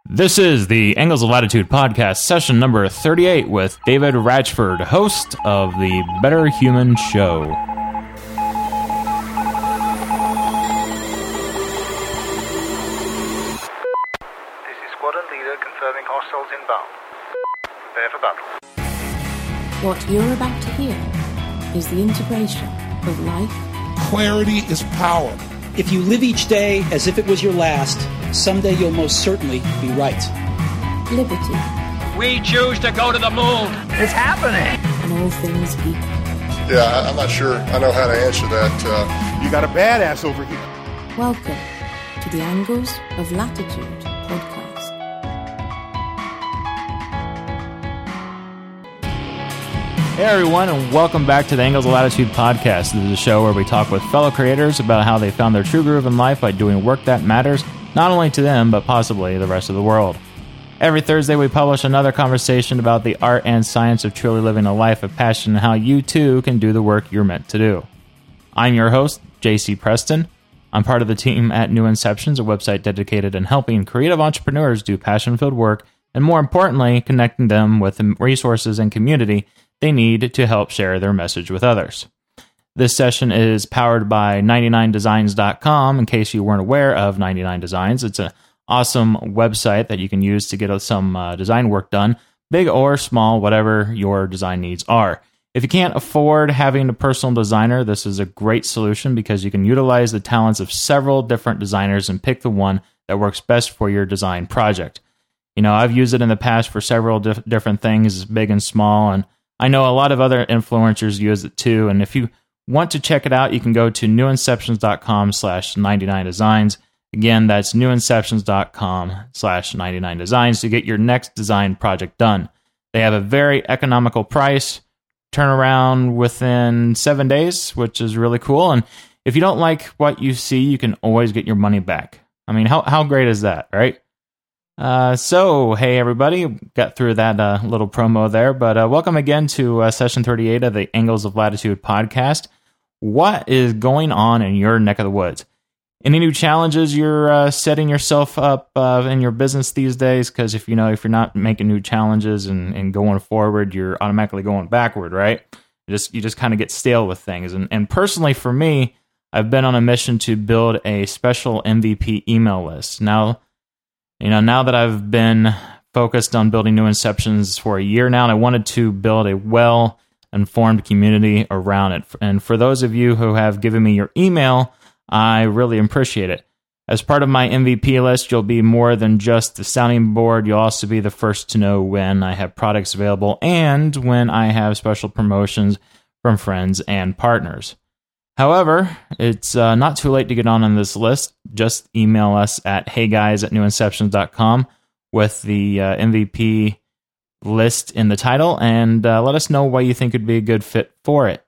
This is the Angles of Latitude podcast, session number 38 with David Ratchford, host of the Better Human Show. This is squadron leader confirming hostiles inbound. Prepare for battle. What you're about to hear is the integration of life. Clarity is power. If you live each day as if it was your last, someday you'll most certainly be right. Liberty. We choose to go to the moon. It's happening. And all things equal. Yeah, I'm not sure I know how to answer that. You got a badass over here. Welcome to the Angles of Latitude podcast. Hey everyone, and welcome back to the Angles of Latitude podcast. This is a show where we talk with fellow creators about how they found their true groove in life by doing work that matters, not only to them, but possibly the rest of the world. Every Thursday, we publish another conversation about the art and science of truly living a life of passion and how you too can do the work you're meant to do. I'm your host, JC Preston. I'm part of the team at New Inceptions, a website dedicated in helping creative entrepreneurs do passion-filled work, and more importantly, connecting them with the resources and community they need to help share their message with others. This session is powered by 99designs.com. In case you weren't aware of 99 Designs, it's an awesome website that you can use to get some design work done, big or small, whatever your design needs are. If you can't afford having a personal designer, this is a great solution because you can utilize the talents of several different designers and pick the one that works best for your design project. You know, I've used it in the past for several different things, big and small, and I know a lot of other influencers use it too, and if you want to check it out, you can go to newinceptions.com/99designs. Again, that's newinceptions.com/99designs to get your next design project done. They have a very economical price, turnaround within 7 days, which is really cool, and if you don't like what you see, you can always get your money back. I mean, how great is that, right? So, hey everybody, got through that little promo there, but welcome again to session 38 of the Angles of Latitude podcast. What is going on in your neck of the woods? Any new challenges you're setting yourself up in your business these days? Because if you're not making new challenges and going forward, you're automatically going backward, right? You just kind of get stale with things. And personally, for me, I've been on a mission to build a special MVP email list. Now that I've been focused on building New Inceptions for a year now, and I wanted to build a well-informed community around it. And for those of you who have given me your email, I really appreciate it. As part of my MVP list, you'll be more than just the sounding board. You'll also be the first to know when I have products available and when I have special promotions from friends and partners. However, it's not too late to get on this list. Just email us at heyguys@newinceptions.com with the MVP list in the title and let us know why you think it'd be a good fit for it.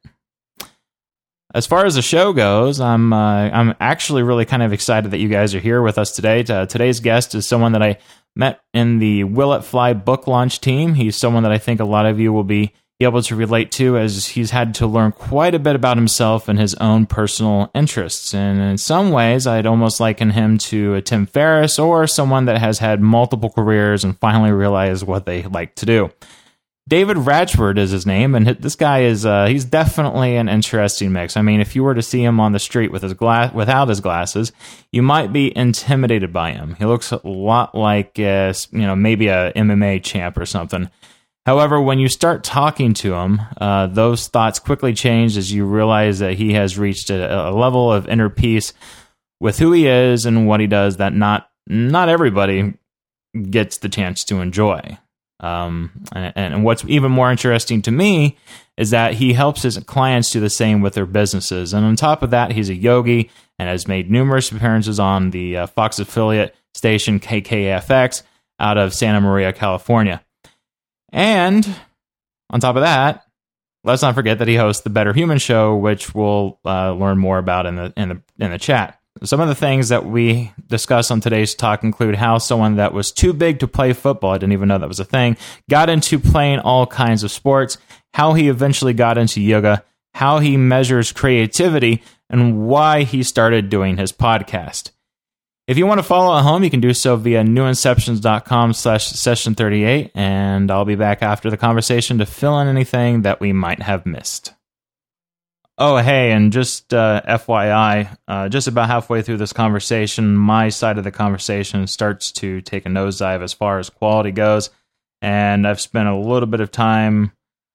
As far as the show goes, I'm actually really kind of excited that you guys are here with us today. Today's guest is someone that I met in the Will It Fly book launch team. He's someone that I think a lot of you will be able to relate to, as he's had to learn quite a bit about himself and his own personal interests. And in some ways, I'd almost liken him to a Tim Ferriss or someone that has had multiple careers and finally realized what they like to do. David Ratchford is his name, and this guy is he's definitely an interesting mix. I mean, if you were to see him on the street with without his glasses, you might be intimidated by him. He looks a lot like maybe a MMA champ or something. However, when you start talking to him, those thoughts quickly change as you realize that he has reached a level of inner peace with who he is and what he does that not everybody gets the chance to enjoy. And what's even more interesting to me is that he helps his clients do the same with their businesses. And on top of that, he's a yogi and has made numerous appearances on the Fox affiliate station KKFX out of Santa Maria, California. And on top of that, let's not forget that he hosts the Better Human Show, which we'll learn more about in the chat. Some of the things that we discuss on today's talk include how someone that was too big to play football, I didn't even know that was a thing, got into playing all kinds of sports, how he eventually got into yoga, how he measures creativity, and why he started doing his podcast. If you want to follow at home, you can do so via newinceptions.com/session38, and I'll be back after the conversation to fill in anything that we might have missed. Oh, hey, and just FYI, just about halfway through this conversation, my side of the conversation starts to take a nosedive as far as quality goes, and I've spent a lot of time,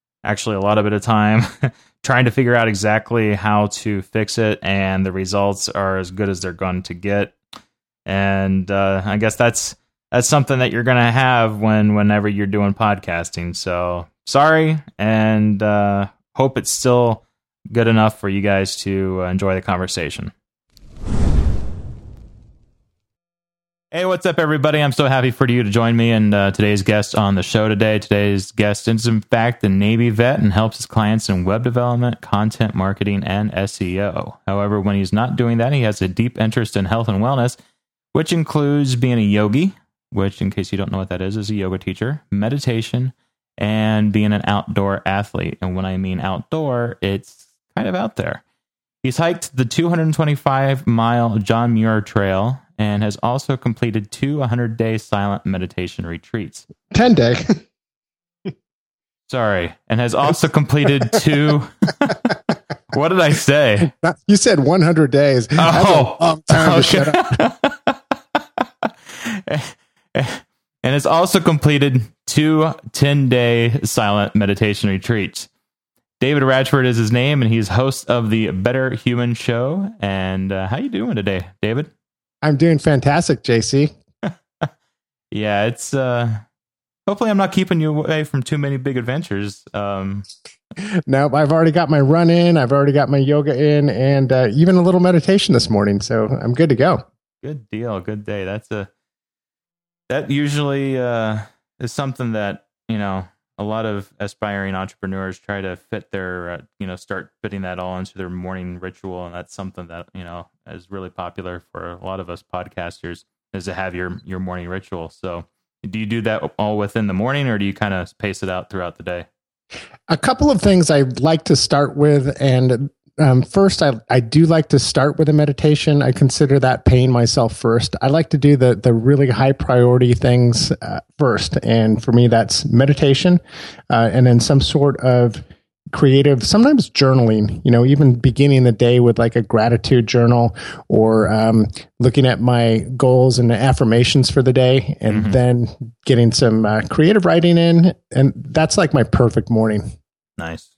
trying to figure out exactly how to fix it, and the results are as good as they're going to get. And I guess that's something that you're going to have whenever you're doing podcasting. So sorry, and hope it's still good enough for you guys to enjoy the conversation. Hey, what's up, everybody? I'm so happy for you to join me and today's guest on the show today. Today's guest is, in fact, a Navy vet and helps his clients in web development, content marketing, and SEO. However, when he's not doing that, he has a deep interest in health and wellness, which includes being a yogi, which, in case you don't know what that is a yoga teacher, meditation, and being an outdoor athlete. And when I mean outdoor, it's kind of out there. He's hiked the 225-mile John Muir Trail and has also completed 2 100-day silent meditation retreats. 10-day. Sorry. And has also completed 2... What did I say? You said 100 days. That's a long time to shut up. And has also completed 2 10-day silent meditation retreats. David Ratchford is his name, and he's host of the Better Human Show. And how you doing today, David? I'm doing fantastic, JC. Yeah, it's hopefully I'm not keeping you away from too many big adventures. No, I've already got my run in, I've already got my yoga in, and even a little meditation this morning, so I'm good to go. Good deal, good day. That usually is something that, a lot of aspiring entrepreneurs try to fit their, start fitting that all into their morning ritual. And that's something that, is really popular for a lot of us podcasters, is to have your morning ritual. So do you do that all within the morning, or do you kind of pace it out throughout the day? A couple of things I'd like to start with. And first, I do like to start with a meditation. I consider that paying myself first. I like to do the really high priority things first. And for me, that's meditation and then some sort of creative, sometimes journaling, even beginning the day with like a gratitude journal or looking at my goals and affirmations for the day, and then getting some creative writing in. And that's like my perfect morning. Nice.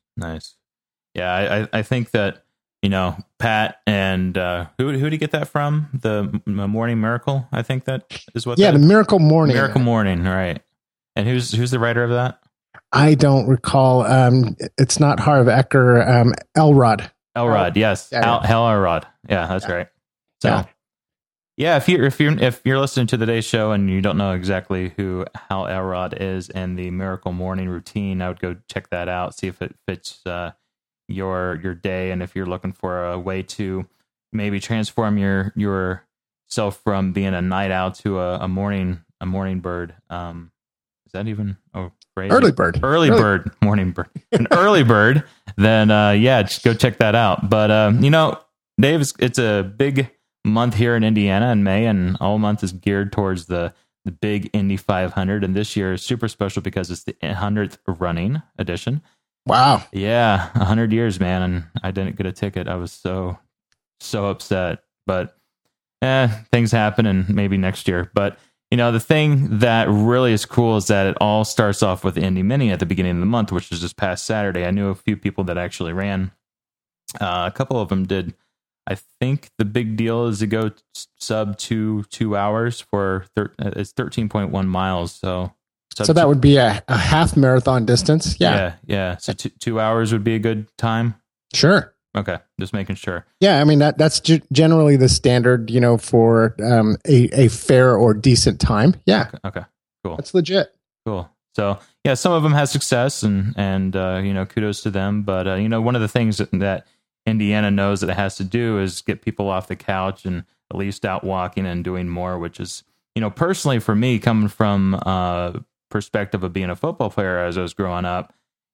Yeah, I think that, Pat and who did he get that from? The Morning Miracle, I think that is what. Yeah, the Miracle Morning. Miracle Morning, right? And who's the writer of that? I don't recall. It's not Harv Eker. Elrod. Elrod, yes. Yeah. Hal Elrod. Yeah, that's right. So, yeah, if you're listening to today's show and you don't know exactly who Hal Elrod is and the Miracle Morning Routine, I would go check that out, see if it fits your day, and if you're looking for a way to maybe transform yourself from being a night owl to a morning bird. Is that even phrase? Early bird, morning bird, an early bird? Then just go check that out. But Dave, it's a big month here in Indiana in May, and all month is geared towards the big Indy 500, and this year is super special because it's the 100th running edition. Wow. Yeah, 100 years, man, and I didn't get a ticket. I was so upset, but things happen, and maybe next year. But the thing that really is cool is that it all starts off with the Indy Mini at the beginning of the month, which was this past Saturday. I knew a few people that actually ran. A couple of them did. I think the big deal is to go sub 2 hours for it's 13.1 miles. So that would be a half marathon distance. Yeah. So 2 hours would be a good time. Sure. Okay, just making sure. Yeah, I mean that's generally the standard, for a fair or decent time. Yeah. Okay. Cool. That's legit. Cool. So yeah, some of them have success, and kudos to them. But one of the things that Indiana knows that it has to do is get people off the couch and at least out walking and doing more, which is, personally for me, coming from perspective of being a football player as I was growing up,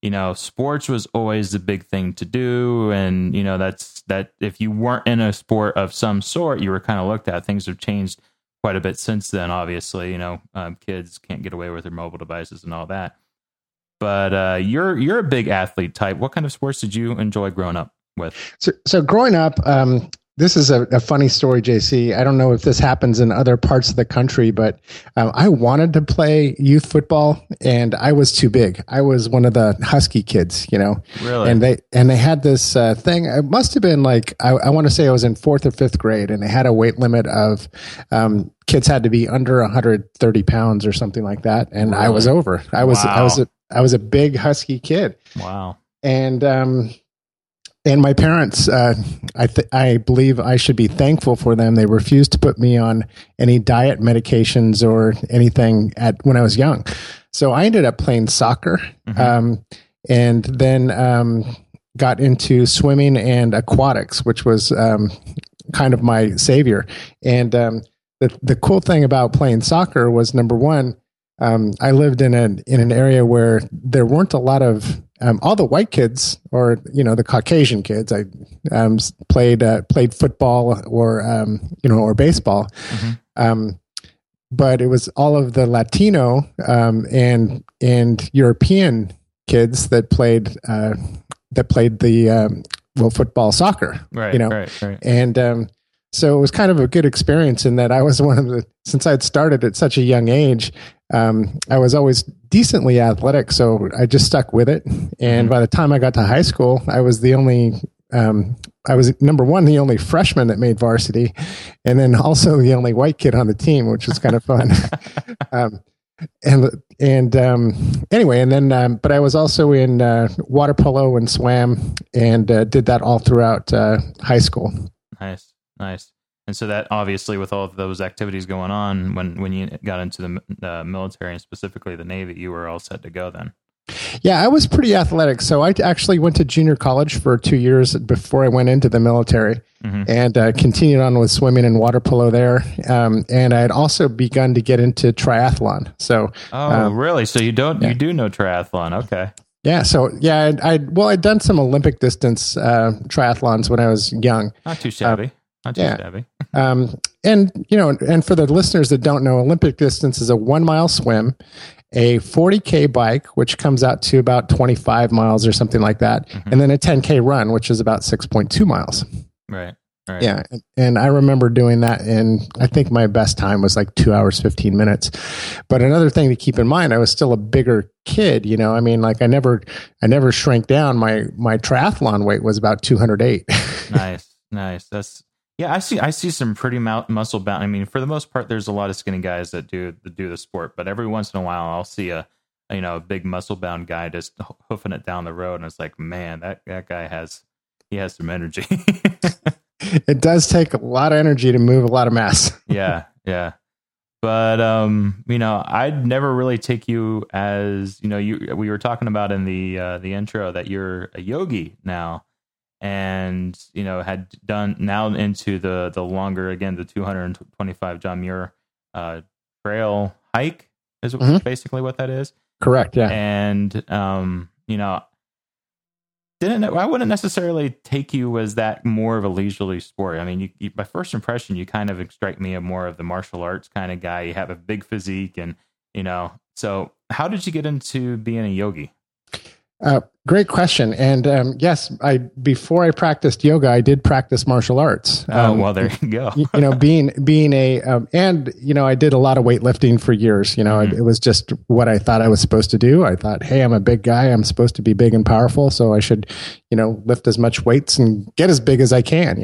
sports was always the big thing to do. And, that if you weren't in a sport of some sort, you were kind of looked at. Things have changed quite a bit since then, obviously. Kids can't get away with their mobile devices and all that. But you're a big athlete type. What kind of sports did you enjoy growing up with? So growing up, this is a funny story, JC. I don't know if this happens in other parts of the country, but I wanted to play youth football, and I was too big. I was one of the husky kids, Really? And they had this thing. It must have been like I want to say I was in 4th or 5th grade, and they had a weight limit of kids had to be under 130 pounds or something like that, and really? I was over. I was a big husky kid. Wow. And my parents, I believe I should be thankful for them. They refused to put me on any diet medications or anything when I was young. So I ended up playing soccer, and then got into swimming and aquatics, which was kind of my savior. And the cool thing about playing soccer was, number one, I lived in an area where there weren't a lot of all the white kids, or the Caucasian kids. I played football or baseball, but it was all of the Latino and European kids that played the football, soccer. Right. Right. And so it was kind of a good experience in that I was since I'd started at such a young age, I was always decently athletic, so I just stuck with it. And by the time I got to high school, I was the only, number one, the only freshman that made varsity, and then also the only white kid on the team, which was kind of fun. Anyway, and then, but I was also in water polo and swam, and did that all throughout high school. Nice. And so that obviously, with all of those activities going on, when you got into the military and specifically the Navy, you were all set to go then. Yeah, I was pretty athletic. So I actually went to junior college for 2 years before I went into the military, and continued on with swimming and water polo there. And I had also begun to get into triathlon. So, really? So you do know triathlon? Okay. Yeah. So yeah, I'd done some Olympic distance triathlons when I was young. Not too shabby. Shabby. And for the listeners that don't know, Olympic distance is a 1 mile swim, a 40K bike, which comes out to about 25 miles or something like that, and then a 10K run, which is about 6.2 miles. Right. Yeah. And I remember doing that, and I think my best time was like 2 hours, 15 minutes. But another thing to keep in mind, I was still a bigger kid, I mean, like I never shrank down. My triathlon weight was about 208. Nice. I see some pretty muscle bound. I mean, for the most part, there's a lot of skinny guys that do the sport, but every once in a while, I'll see a big muscle bound guy just hoofing it down the road, and it's like, man, that guy has some energy. It does take a lot of energy to move a lot of mass. Yeah. But I'd never really take you as we were talking about in the intro that you're a yogi now. And had done now into the longer, again, the 225 John Muir trail hike is basically what that is. Correct. Yeah. And I wouldn't necessarily take you as that more of a leisurely sport. I mean, you by first impression, you kind of strike me as more of the martial arts kind of guy. You have a big physique, and so how did you get into being a yogi? Great question. And yes, before I practiced yoga, I did practice martial arts. Well, there you go. being a I did a lot of weightlifting for years. It was just what I thought I was supposed to do. I thought, hey, I'm a big guy. I'm supposed to be big and powerful, so I should, lift as much weights and get as big as I can.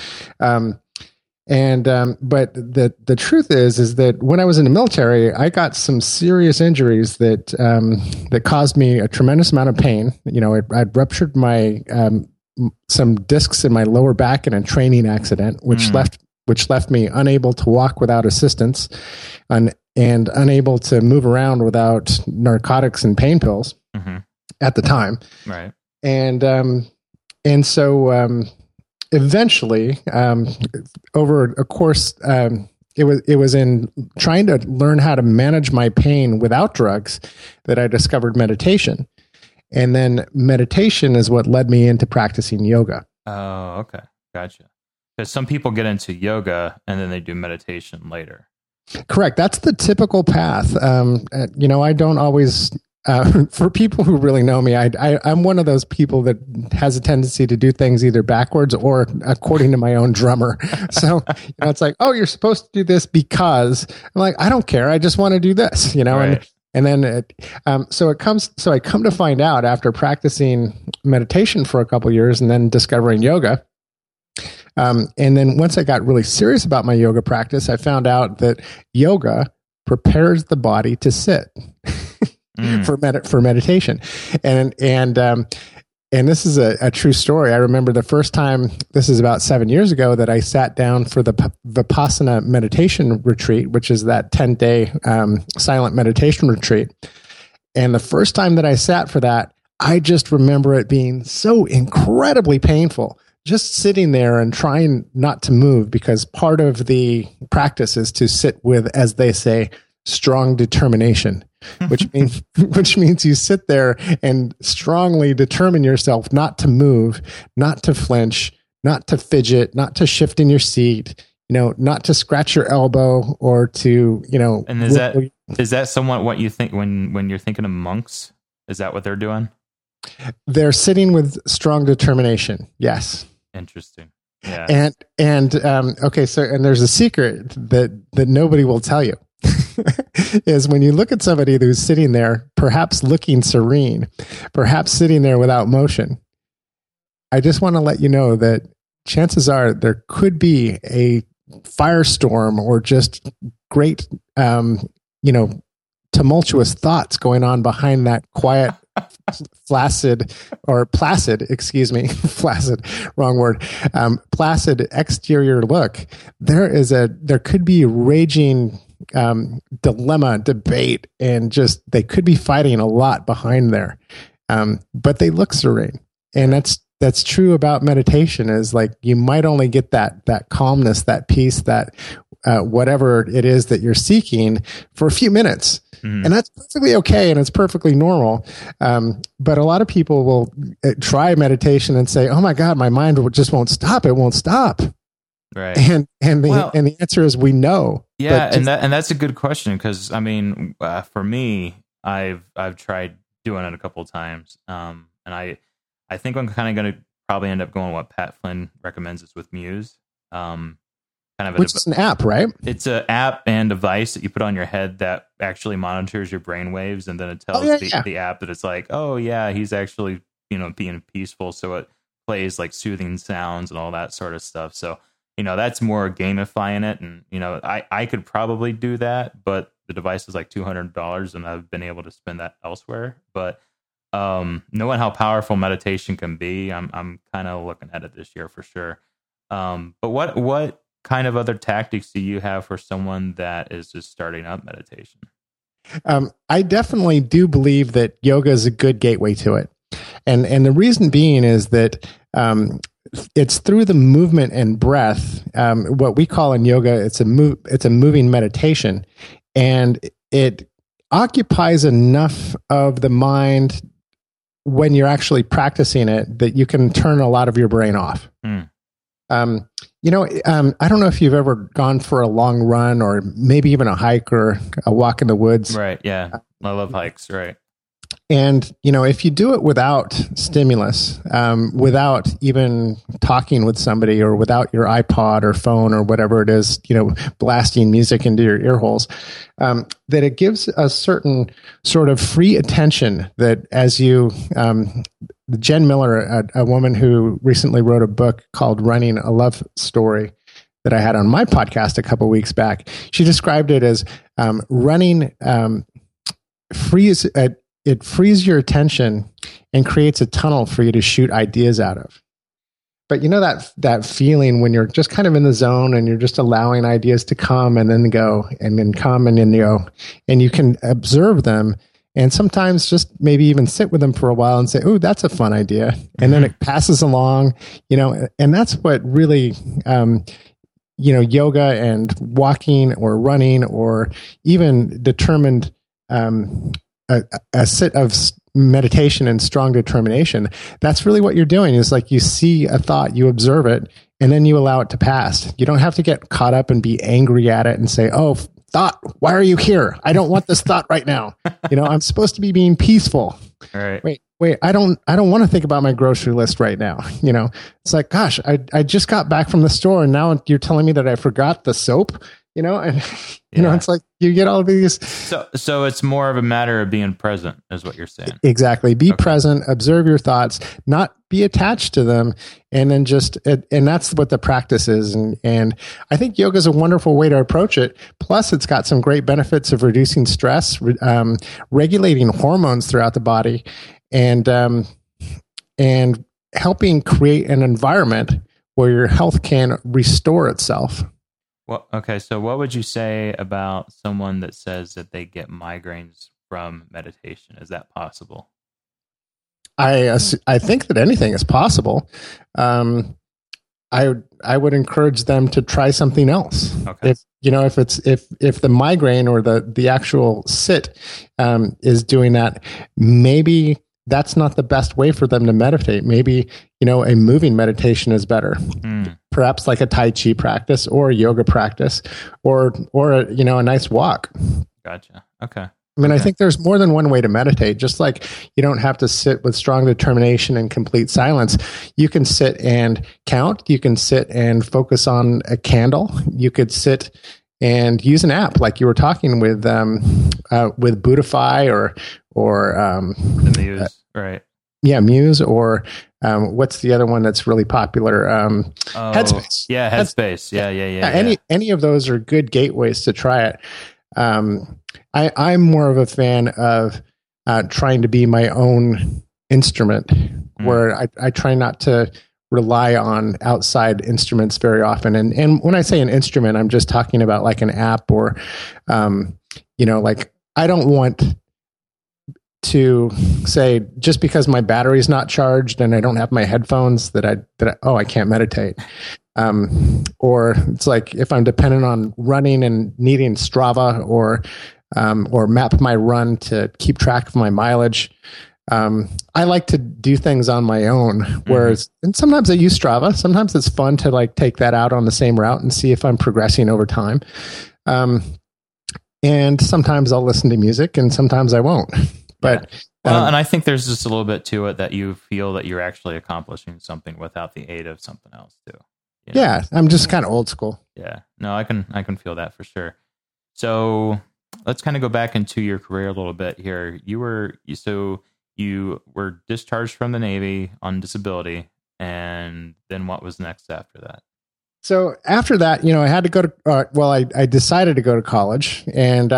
But the truth is that when I was in the military, I got some serious injuries that caused me a tremendous amount of pain. I'd ruptured some discs in my lower back in a training accident, which left me unable to walk without assistance, and unable to move around without narcotics and pain pills at the time. Right. And so. Eventually, over a course, it was in trying to learn how to manage my pain without drugs that I discovered meditation. And then meditation is what led me into practicing yoga. Oh, okay. Gotcha. Because some people get into yoga and then they do meditation later. Correct. That's the typical path. I don't always, for people who really know me, I'm one of those people that has a tendency to do things either backwards or according to my own drummer. So, it's like, oh, you're supposed to do this because I'm like, I don't care. I just want to do this, Right. And then, so I come to find out after practicing meditation for a couple of years and then discovering yoga. And then once I got really serious about my yoga practice, I found out that yoga prepares the body to sit for meditation. And this is a true story. I remember the first time, this is about 7 years ago, that I sat down for the Vipassana meditation retreat, which is that 10-day silent meditation retreat. And the first time that I sat for that, I just remember it being so incredibly painful. Just sitting there and trying not to move, because part of the practice is to sit with, as they say, strong determination, which means you sit there and strongly determine yourself not to move, not to flinch, not to fidget, not to shift in your seat, not to scratch your elbow or to, And is that somewhat what you think when you're thinking of monks? Is that what they're doing? They're sitting with strong determination. Yes. Interesting. Yeah. Okay. So, and there's a secret that nobody will tell you is when you look at somebody who's sitting there, perhaps looking serene, perhaps sitting there without motion. I just want to let you know that chances are there could be a firestorm or just great, tumultuous thoughts going on behind that quiet, placid, wrong word, placid exterior look. There could be raging dilemma, debate, and just they could be fighting a lot behind there. But they look serene. And that's true about meditation, is like you might only get that calmness, that peace, that whatever it is that you're seeking for a few minutes. Mm-hmm. And that's perfectly okay, and it's perfectly normal. But a lot of people will try meditation and say, "Oh my God, my mind just won't stop. It won't stop." Right. And the answer is we know. Yeah, and that's a good question, because I mean, for me, I've tried doing it a couple of times, and I think I'm kind of going to probably end up going what Pat Flynn recommends is with Muse. Which is an app, right? It's an app and device that you put on your head that actually monitors your brain waves, and then it tells the app that it's like, oh yeah, he's actually being peaceful, so it plays like soothing sounds and all that sort of stuff. So that's more gamifying it, and I could probably do that, but the device is like $200, and I've been able to spend that elsewhere. But knowing how powerful meditation can be, I'm kind of looking at it this year for sure. But what kind of other tactics do you have for someone that is just starting up meditation? I definitely do believe that yoga is a good gateway to it. And the reason being is that it's through the movement and breath, what we call in yoga, it's a moving meditation, and it occupies enough of the mind when you're actually practicing it that you can turn a lot of your brain off. I don't know if you've ever gone for a long run or maybe even a hike or a walk in the woods. Right. Yeah. I love hikes. Right. And, if you do it without stimulus, without even talking with somebody or without your iPod or phone or whatever it is, blasting music into your ear holes, that it gives a certain sort of free attention that as you, Jen Miller, a woman who recently wrote a book called Running a Love Story that I had on my podcast a couple of weeks back, she described it as running it frees your attention and creates a tunnel for you to shoot ideas out of. But that feeling when you're just kind of in the zone and you're just allowing ideas to come and then go and then come and then go, and you can observe them and sometimes just maybe even sit with them for a while and say, "Oh, that's a fun idea," and then it passes along, and that's what really, yoga and walking or running or even determined. A set of meditation and strong determination, that's really what you're doing. Is like you see a thought, you observe it, and then you allow it to pass. You don't have to get caught up and be angry at it and say, "Oh, thought, why are you here? I don't want this thought right now." I'm supposed to be being peaceful. All right. Wait, I don't want to think about my grocery list right now. It's like, gosh, I just got back from the store and now you're telling me that I forgot the soap, and it's like you get all these. So it's more of a matter of being present is what you're saying. Exactly. Be present, observe your thoughts, not be attached to them. And then and that's what the practice is. And I think yoga is a wonderful way to approach it. Plus it's got some great benefits of reducing stress, regulating hormones throughout the body, and helping create an environment where your health can restore itself. Well, okay. So what would you say about someone that says that they get migraines from meditation? Is that possible? I think that anything is possible. I would encourage them to try something else. Okay. If the migraine or the actual sit is doing that, maybe that's not the best way for them to meditate. Maybe, a moving meditation is better. Perhaps like a Tai Chi practice or a yoga practice or a nice walk. Gotcha. Okay. I think there's more than one way to meditate. Just like you don't have to sit with strong determination and complete silence. You can sit and count. You can sit and focus on a candle. You could sit and use an app like you were talking with Buddhify or the Muse, right? Yeah, Muse or what's the other one that's really popular? Headspace. Yeah, Headspace. Yeah. Any of those are good gateways to try it. I'm more of a fan of trying to be my own instrument, where I try not to rely on outside instruments very often. And when I say an instrument, I'm just talking about like an app or, like I don't want to say just because my battery's not charged and I don't have my headphones that I can't meditate. Or it's like if I'm dependent on running and needing Strava or map my run to keep track of my mileage. I like to do things on my own, whereas, and sometimes I use Strava. Sometimes it's fun to like take that out on the same route and see if I'm progressing over time. And sometimes I'll listen to music and sometimes I won't. But and I think there's just a little bit to it that you feel that you're actually accomplishing something without the aid of something else too. Yeah, I'm just kind of old school. Yeah, no, I can feel that for sure. So let's kind of go back into your career a little bit here. You were discharged from the Navy on disability, and then what was next after that? So after that, I had to go to. I decided to go to college, and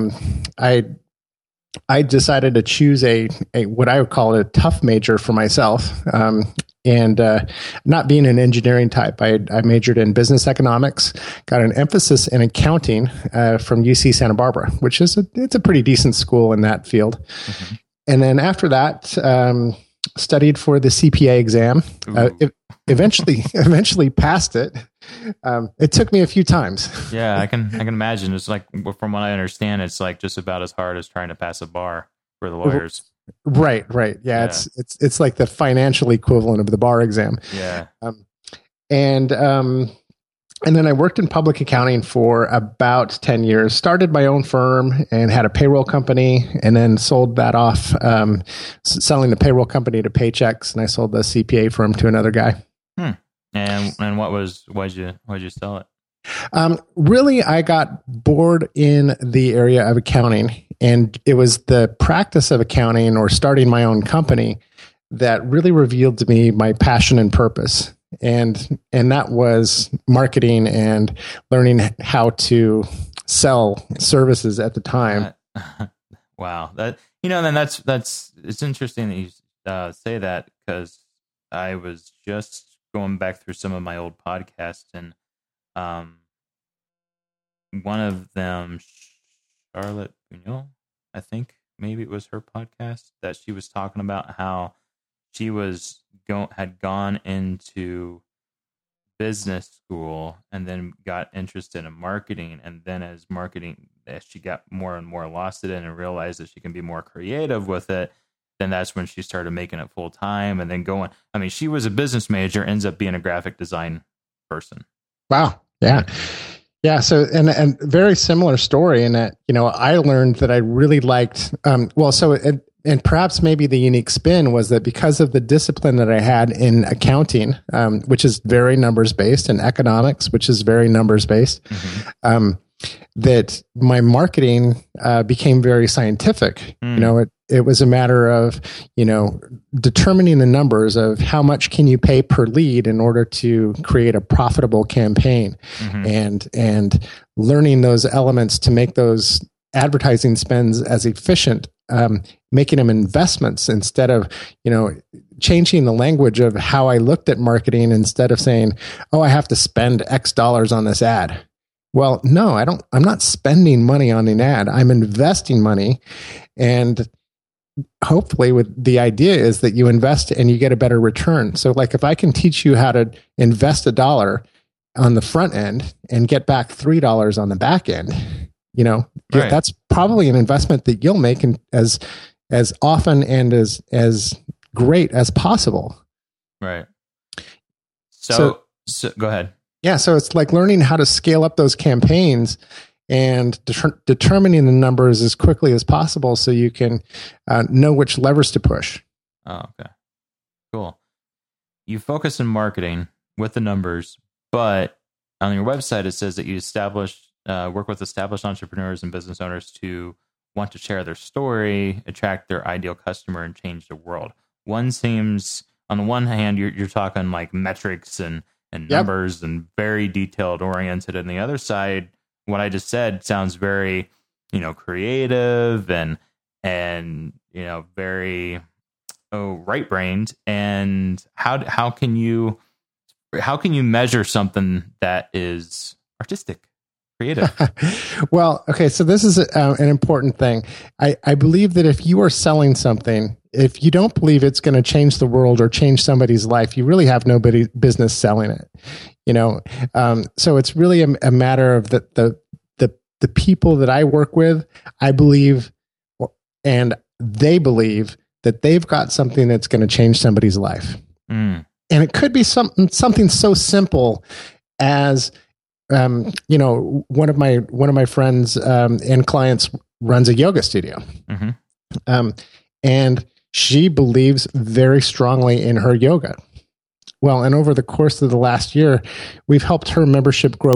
I decided to choose a what I would call a tough major for myself. And not being an engineering type, I majored in business economics, got an emphasis in accounting from UC Santa Barbara, which is it's a pretty decent school in that field. Mm-hmm. And then after that, studied for the CPA exam. Eventually passed it. It took me a few times. Yeah, I can imagine. It's like, from what I understand, it's like just about as hard as trying to pass a bar for the lawyers. Right. Yeah. It's like the financial equivalent of the bar exam. Yeah. And then I worked in public accounting for about 10 years, started my own firm and had a payroll company, and then sold that off, selling the payroll company to Paychex, and I sold the CPA firm to another guy. And why'd you sell it? Really, I got bored in the area of accounting, and it was the practice of accounting or starting my own company that really revealed to me my passion and purpose. And that was marketing and learning how to sell services at the time. Wow. Then it's interesting that you say that, because I was just going back through some of my old podcasts, and one of them, Charlotte Buñuel, I think maybe it was her podcast, that she was talking about how she had gone into business school and then got interested in marketing, and then as she got more and more lost in it and realized that she can be more creative with it, then that's when she started making it full time and then going. I mean, she was a business major, ends up being a graphic design person. Wow. Yeah. Yeah. So, and very similar story in that, I learned that I really liked, and perhaps maybe the unique spin was that because of the discipline that I had in accounting, which is very numbers based, and economics, which is very numbers based, that my marketing became very scientific. It was a matter of, determining the numbers of how much can you pay per lead in order to create a profitable campaign, and learning those elements to make those advertising spends as efficient, making them investments instead of, changing the language of how I looked at marketing instead of saying, oh, I have to spend X dollars on this ad. Well, no, I'm not spending money on an ad. I'm investing money. And hopefully the idea is that you invest and you get a better return. So like if I can teach you how to invest $1 on the front end and get back $3 on the back end, that's probably an investment that you'll make as often and as great as possible. Right. So go ahead. Yeah. So it's like learning how to scale up those campaigns and determining the numbers as quickly as possible so you can know which levers to push. Oh, okay. Cool. You focus in marketing with the numbers, but on your website, it says that you work with established entrepreneurs and business owners to want to share their story, attract their ideal customer, and change the world. One seems, on the one hand, you're talking like metrics and numbers and very detailed oriented. And the other side, what I just said sounds very, creative and very right brained. And how can you measure something that is artistic, creative? Well, okay. So this is an important thing. I believe that if you are selling something, if you don't believe it's going to change the world or change somebody's life, you really have no business selling it. So it's really a matter of the people that I work with, I believe, and they believe that they've got something that's going to change somebody's life. And it could be something so simple as, one of my friends and clients runs a yoga studio. And she believes very strongly in her yoga. Well, and over the course of the last year, we've helped her membership grow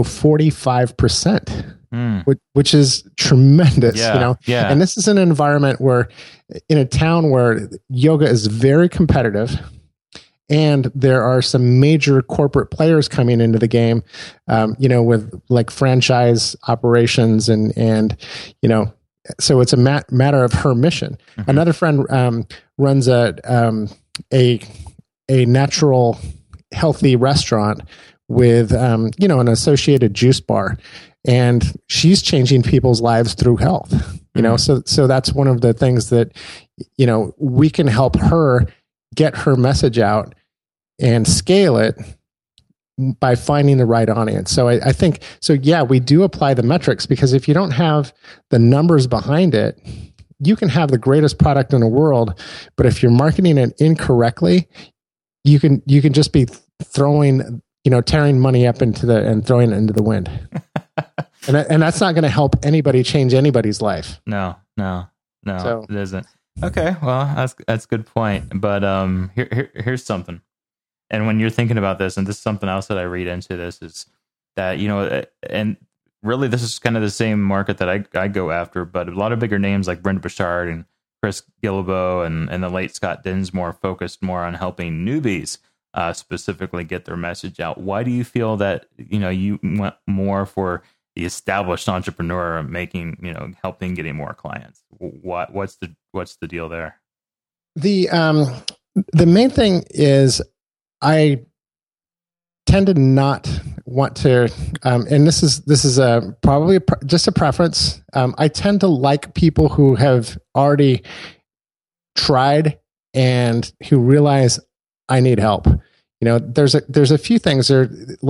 45%, which is tremendous. Yeah. And this is an environment where, in a town where yoga is very competitive, and there are some major corporate players coming into the game, with like franchise operations and so it's a matter of her mission. Another friend runs a natural, healthy restaurant with an associated juice bar, and she's changing people's lives through health. So that's one of the things that we can help her get her message out and scale it by finding the right audience. So I think, yeah, we do apply the metrics, because if you don't have the numbers behind it, you can have the greatest product in the world, but if you're marketing it incorrectly, you can just be tearing money up and throwing it into the wind. and that's not going to help anybody change anybody's life. No, it isn't. Okay. Well, that's a good point. But here's something. And when you're thinking about this, and this is something else that I read into this, is that, and really this is kind of the same market that I go after, but a lot of bigger names like Brendon Burchard and Chris Guillebeau and the late Scott Dinsmore focused more on helping newbies specifically get their message out. Why do you feel that, you went more for the established entrepreneur helping getting more clients? What's the deal there? The main thing is, I tend to not want to, and this is probably just a preference. I tend to like people who have already tried and who realize I need help. There's a few things. Like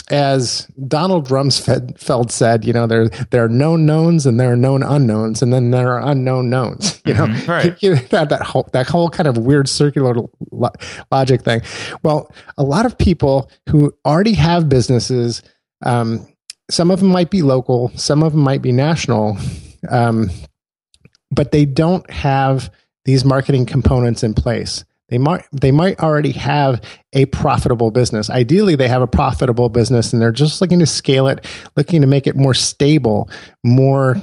as Donald Rumsfeld said, there are known knowns and there are known unknowns, and then there are unknown knowns. Right. That whole kind of weird circular logic thing. Well, a lot of people who already have businesses, some of them might be local, some of them might be national, but they don't have these marketing components in place. They might already have a profitable business. Ideally, they have a profitable business and they're just looking to scale it, looking to make it more stable, more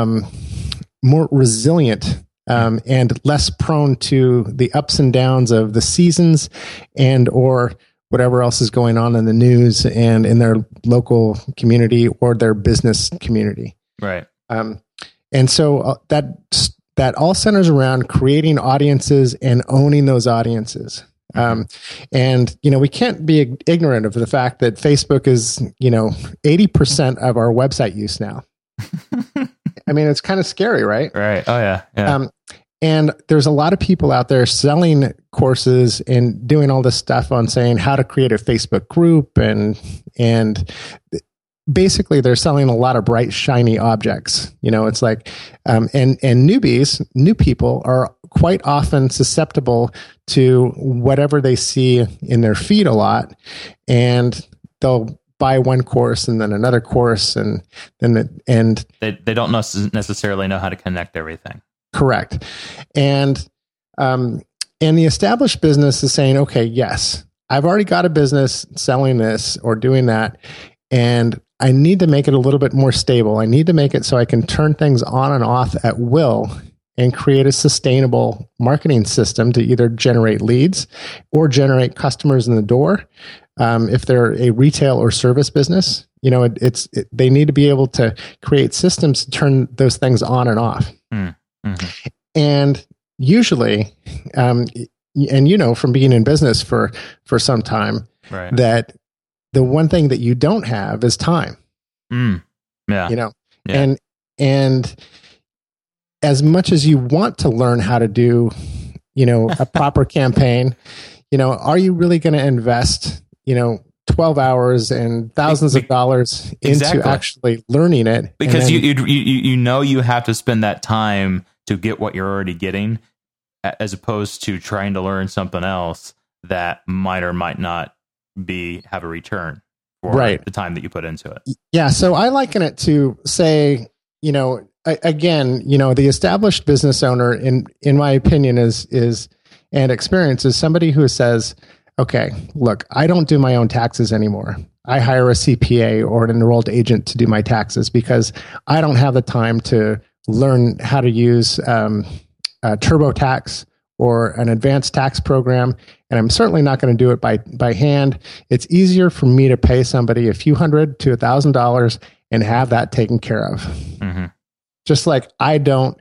resilient, and less prone to the ups and downs of the seasons and or whatever else is going on in the news and in their local community or their business community. Right. And so that all centers around creating audiences and owning those audiences. And, we can't be ignorant of the fact that Facebook is, 80% of our website use now. I mean, it's kind of scary, right? Right. Oh, yeah. And there's a lot of people out there selling courses and doing all this stuff on saying how to create a Facebook group and basically they're selling a lot of bright, shiny objects. It's like, and new people are quite often susceptible to whatever they see in their feed a lot, and they'll buy one course and then another course, and they don't necessarily know how to connect everything. Correct. And the established business is saying, okay, yes, I've already got a business selling this or doing that, and I need to make it a little bit more stable. I need to make it so I can turn things on and off at will and create a sustainable marketing system to either generate leads or generate customers in the door. If they're a retail or service business, they need to be able to create systems to turn those things on and off. Mm-hmm. And usually, from being in business for some time, right, that the one thing that you don't have is time. Yeah. And as much as you want to learn how to do, a proper campaign, are you really going to invest, 12 hours and thousands of dollars into actually learning it? Because you have to spend that time to get what you're already getting, as opposed to trying to learn something else that might or might not have a return for the time that you put into it. Yeah. So I liken it to, say, again, the established business owner, in my opinion, is and experience is somebody who says, okay, look, I don't do my own taxes anymore. I hire a CPA or an enrolled agent to do my taxes because I don't have the time to learn how to use TurboTax or an advanced tax program, and I'm certainly not going to do it by hand. It's easier for me to pay somebody a few $100 to $1,000 and have that taken care of. Mm-hmm. Just like I don't,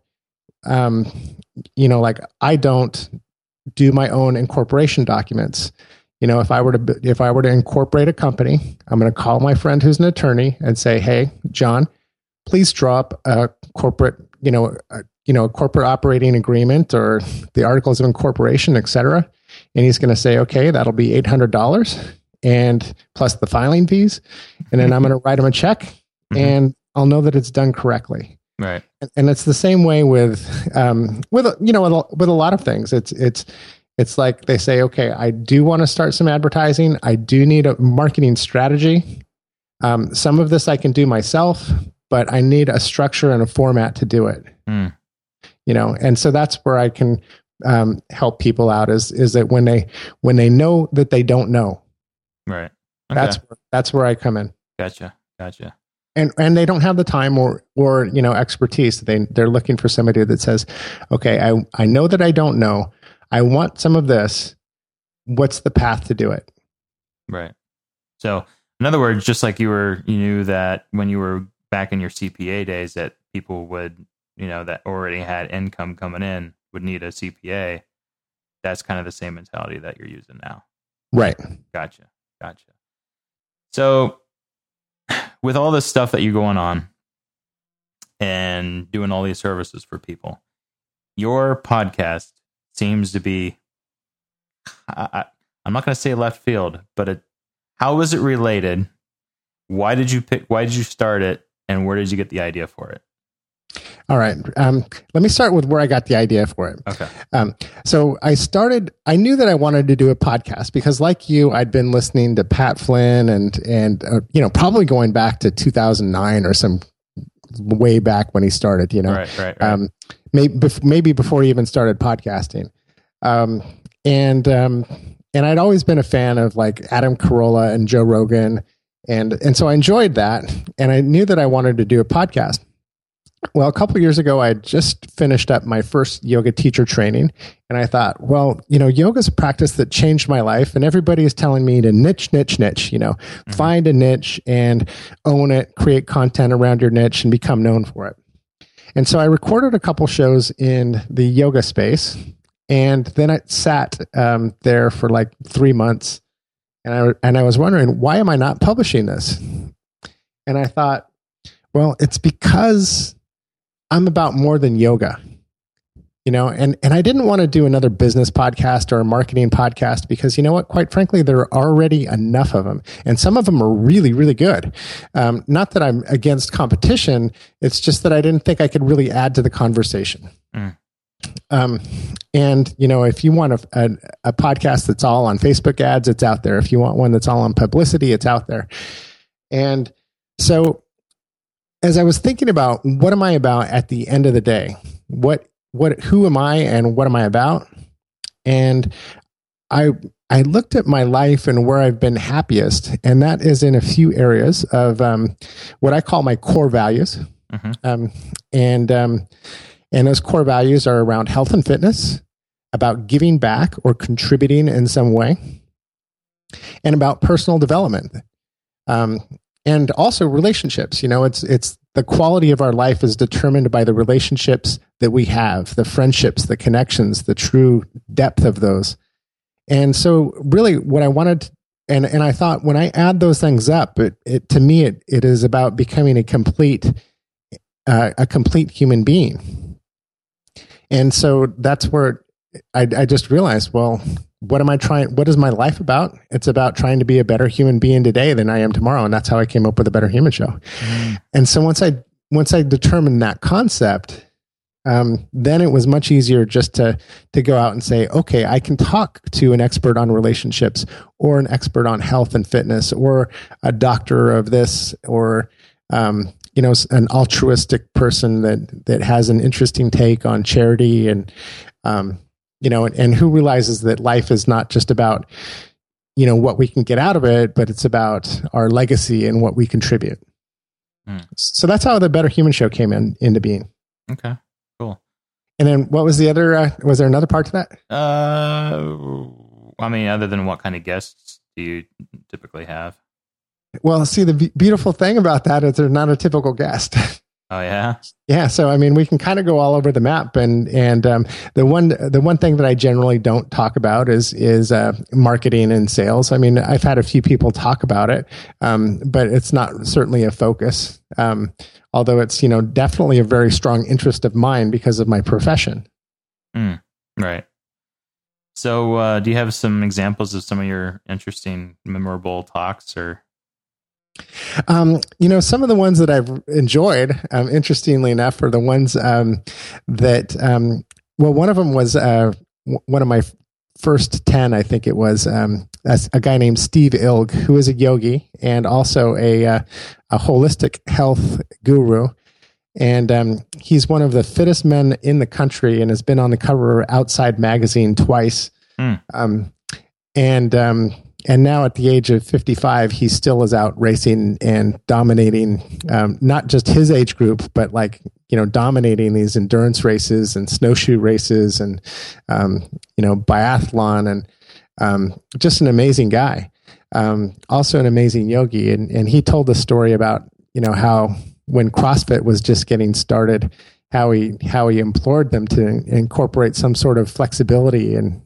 I don't do my own incorporation documents. If I were to incorporate a company, I'm going to call my friend who's an attorney and say, "Hey, John, please draw up a corporate, a corporate operating agreement or the articles of incorporation, et cetera." And he's going to say, "Okay, that'll be $800 and plus the filing fees." And then I'm going to write him a check, and I'll know that it's done correctly. Right. And it's the same way with a lot of things. It's like they say, okay, I do want to start some advertising. I do need a marketing strategy. Some of this I can do myself, but I need a structure and a format to do it. And so that's where I can help people out is that when they know that they don't know, right? Okay. That's where I come in. Gotcha. And they don't have the time or expertise. They're looking for somebody that says, okay, I know that I don't know. I want some of this. What's the path to do it? Right. So, in other words, just like you knew that when you were back in your CPA days that people would, that already had income coming in would need a CPA. That's kind of the same mentality that you're using now. Right. Gotcha. So, with all this stuff that you're going on and doing all these services for people, your podcast seems to be, I'm not going to say left field, but how is it related Why did you start it, and where did you get the idea for it? All right. Let me start with where I got the idea for it. Okay. So I knew that I wanted to do a podcast because, like you, I'd been listening to Pat Flynn and probably going back to 2009 or some way back when he started, Right. Maybe before he even started podcasting. And I'd always been a fan of like Adam Carolla and Joe Rogan. And so I enjoyed that. And I knew that I wanted to do a podcast. Well, a couple of years ago, I had just finished up my first yoga teacher training. And I thought, well, yoga is a practice that changed my life. And everybody is telling me to niche, find a niche and own it, create content around your niche and become known for it. And so I recorded a couple shows in the yoga space. And then I sat there for like 3 months. And I was wondering, why am I not publishing this? And I thought, well, it's because I'm about more than yoga, and I didn't want to do another business podcast or a marketing podcast because quite frankly, there are already enough of them. And some of them are really, really good. Not that I'm against competition. It's just that I didn't think I could really add to the conversation. And if you want a podcast that's all on Facebook ads, it's out there. If you want one that's all on publicity, it's out there. And so as I was thinking about what am I about at the end of the day, who am I and what am I about? And I looked at my life and where I've been happiest, and that is in a few areas of what I call my core values. And those core values are around health and fitness, about giving back or contributing in some way, and about personal development. And also relationships. It's the quality of our life is determined by the relationships that we have, the friendships, the connections, the true depth of those. And so really what I wanted, and I thought when I add those things up, to me, it is about becoming a complete human being. And so that's where I just realized, well, what is my life about? It's about trying to be a better human being today than I am tomorrow. And that's how I came up with a Better Human Show. And so once I determined that concept, then it was much easier just to go out and say, okay, I can talk to an expert on relationships or an expert on health and fitness or a doctor of this or, an altruistic person that has an interesting take on charity and who realizes that life is not just about, what we can get out of it, but it's about our legacy and what we contribute. So that's how the Better Human Show came into being. Okay, cool. And then what was the other, was there another part to that? Other than what kind of guests do you typically have? Well, see, the beautiful thing about that is they're not a typical guest. Oh yeah, yeah. So we can kind of go all over the map, and the one thing that I generally don't talk about is marketing and sales. I've had a few people talk about it, but it's not certainly a focus. Although it's definitely a very strong interest of mine because of my profession. Right. So, do you have some examples of some of your interesting, memorable talks or? Some of the ones that I've enjoyed, interestingly enough, are the ones that, one of them was one of my first 10, I think it was, a guy named Steve Ilg, who is a yogi and also a holistic health guru. And he's one of the fittest men in the country and has been on the cover of Outside Magazine twice. And now at the age of 55, he still is out racing and dominating, not just his age group, but dominating these endurance races and snowshoe races and, biathlon and just an amazing guy. Also an amazing yogi. And he told the story about, how when CrossFit was just getting started, how he implored them to incorporate some sort of flexibility and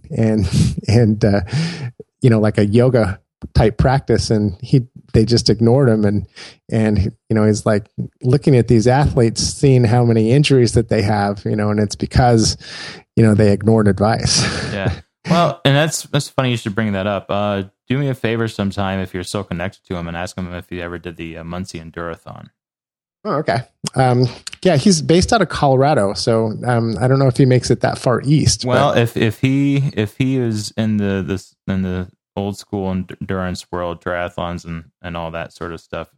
like a yoga type practice, and they just ignored him, and he's like looking at these athletes, seeing how many injuries that they have, and it's because they ignored advice. Yeah. Well, and that's funny you should bring that up. do me a favor sometime if you're so connected to him and ask him if he ever did the Muncie Endurathon. Oh, okay. Yeah, he's based out of Colorado, so I don't know if he makes it that far east. Well, if he is in the old school endurance world, triathlons and all that sort of stuff,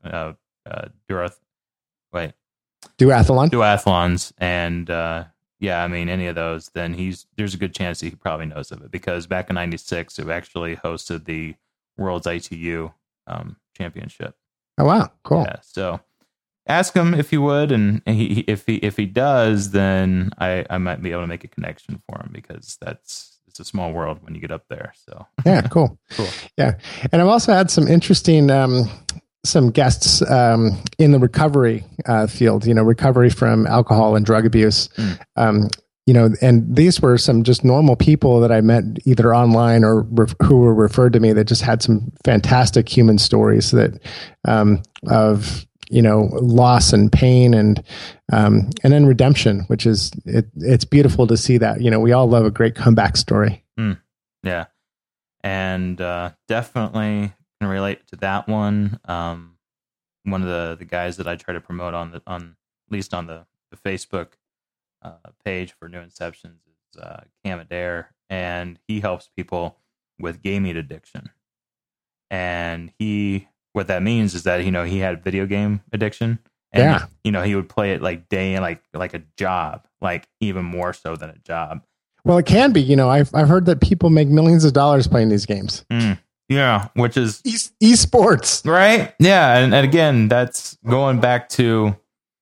duathlons, and yeah, I mean any of those, then there's a good chance he probably knows of it, because back in '96 it actually hosted the World's ITU championship. Oh wow, cool. Yeah, so ask him if he would, and if he does, then I might be able to make a connection for him, because it's a small world when you get up there. So yeah, cool. Yeah, and I've also had some interesting some guests in the recovery field. Recovery from alcohol and drug abuse. And these were some just normal people that I met either online or who were referred to me that just had some fantastic human stories that of loss and pain and then redemption, which is it's beautiful to see that. We all love a great comeback story. Yeah, and definitely can relate to that one. One of the guys that I try to promote on at least on the Facebook page for New Inceptions is Cam Adair, and he helps people with gaming addiction. And what that means is that he had video game addiction, and he would play it like like a job, like even more so than a job. Well, it can be. I've heard that people make millions of dollars playing these games. Yeah, which is esports, right? Yeah, and again, that's going back to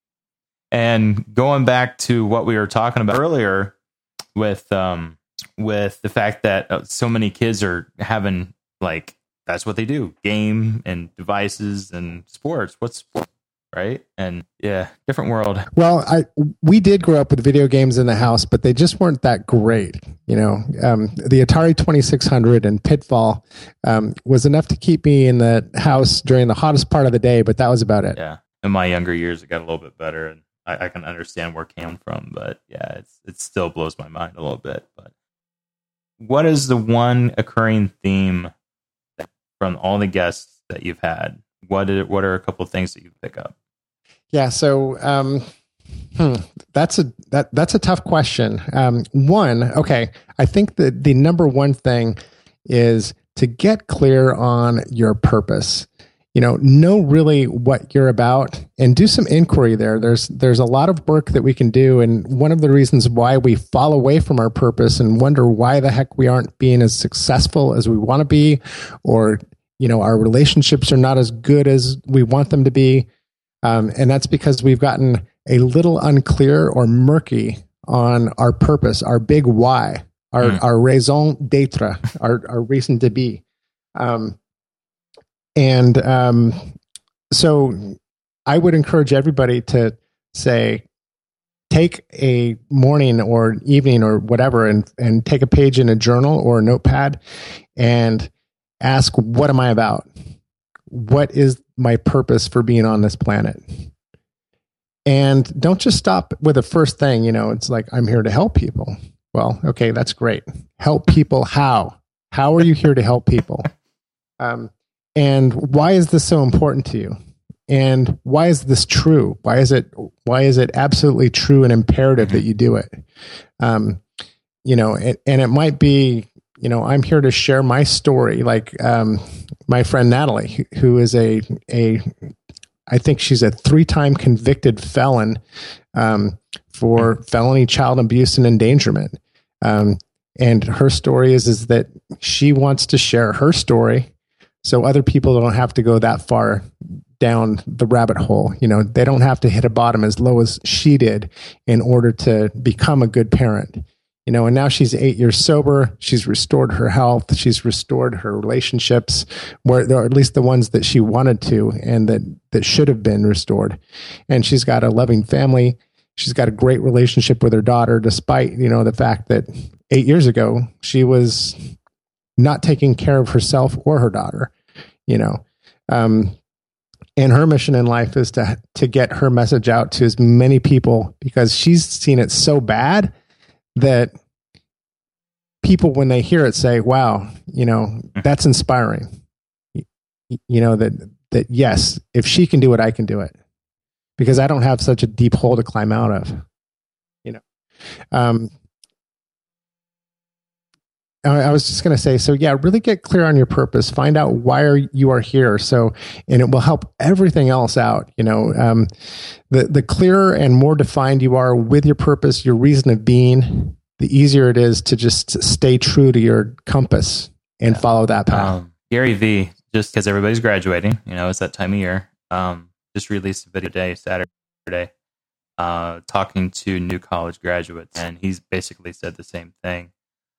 what we were talking about earlier with the fact that so many kids are having, like, that's what they do, game and devices and sports. What's sport, right? And yeah, different world. Well, we did grow up with video games in the house, but they just weren't that great. The Atari 2600 and Pitfall was enough to keep me in the house during the hottest part of the day, but that was about it. Yeah, in my younger years, it got a little bit better, and I can understand where it came from, but yeah, it still blows my mind a little bit. But what is the one occurring theme from all the guests that you've had? What are a couple of things that you pick up? Yeah, so that's a tough question. I think that the number one thing is to get clear on your purpose. Know really what you're about and do some inquiry there. There's a lot of work that we can do. And one of the reasons why we fall away from our purpose and wonder why the heck we aren't being as successful as we want to be, or, our relationships are not as good as we want them to be. And that's because we've gotten a little unclear or murky on our purpose, our big why, our raison d'etre, our reason to be. So I would encourage everybody to take a morning or evening or whatever and take a page in a journal or a notepad and ask, what am I about? What is my purpose for being on this planet? And don't just stop with the first thing. It's like, I'm here to help people. Well, okay, that's great. Help people how? How are you here to help people? And why is this so important to you? And why is this true? Why is it absolutely true and imperative that you do it? And it might be, I'm here to share my story. Like my friend Natalie, who is I think she's a 3-time convicted felon for felony child abuse and endangerment. And her story is that she wants to share her story, so other people don't have to go that far down the rabbit hole. They don't have to hit a bottom as low as she did in order to become a good parent. And now she's 8 years sober. She's restored her health. She's restored her relationships, or at least the ones that she wanted to and that should have been restored. And she's got a loving family. She's got a great relationship with her daughter, despite, the fact that 8 years ago, she was not taking care of herself or her daughter, and her mission in life is to get her message out to as many people, because she's seen it so bad that people, when they hear it, say, wow, that's inspiring. That yes, if she can do it, I can do it, because I don't have such a deep hole to climb out of. I was just going to say, so yeah, really get clear on your purpose. Find out why you are here. And it will help everything else out. The clearer and more defined you are with your purpose, your reason of being, the easier it is to just stay true to your compass and follow that path. Gary Vee, just because everybody's graduating, it's that time of year, just released a video today, Saturday, talking to new college graduates, and he's basically said the same thing.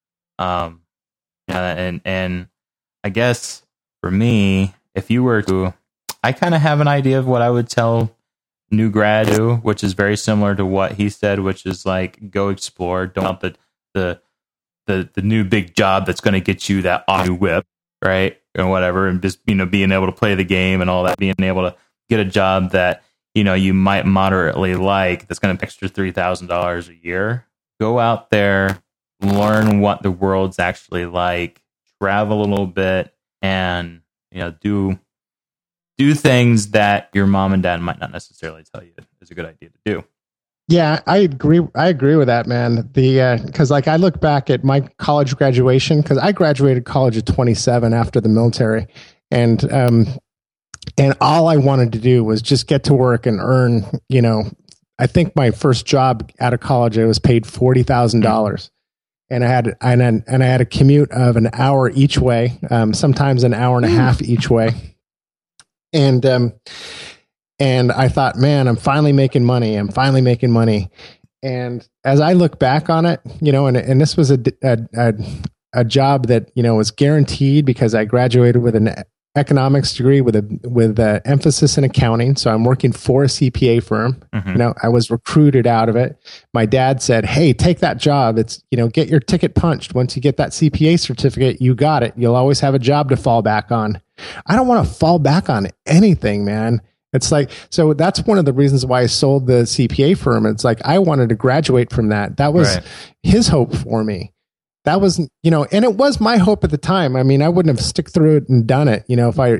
And I guess for me, if you were to, I kind of have an idea of what I would tell new grad to, which is very similar to what he said, which is like, go explore, don't want the new big job that's going to get you that new whip, right? Or whatever. And just, being able to play the game and all that, being able to get a job that, you might moderately like, that's going to extra $3,000 a year. Go out there, learn what the world's actually like, travel a little bit, and do things that your mom and dad might not necessarily tell you is a good idea to do. Yeah, I agree with that, man. Because I look back at my college graduation, because I graduated college at 27 after the military, and all I wanted to do was just get to work and earn. I think my first job out of college, I was paid $40,000. And I had a commute of an hour each way, sometimes an hour and a half each way. And I thought, man, I'm finally making money. And as I look back on it, and this was a job that, was guaranteed, because I graduated with an economics degree with an emphasis in accounting. So I'm working for a CPA firm. Mm-hmm. I was recruited out of it. My dad said, hey, take that job. It's, get your ticket punched. Once you get that CPA certificate, you got it. You'll always have a job to fall back on. I don't want to fall back on anything, man. It's like, so that's one of the reasons why I sold the CPA firm. It's like, I wanted to graduate from that. That was his hope for me. That was, and it was my hope at the time. I mean, I wouldn't have stick through it and done it,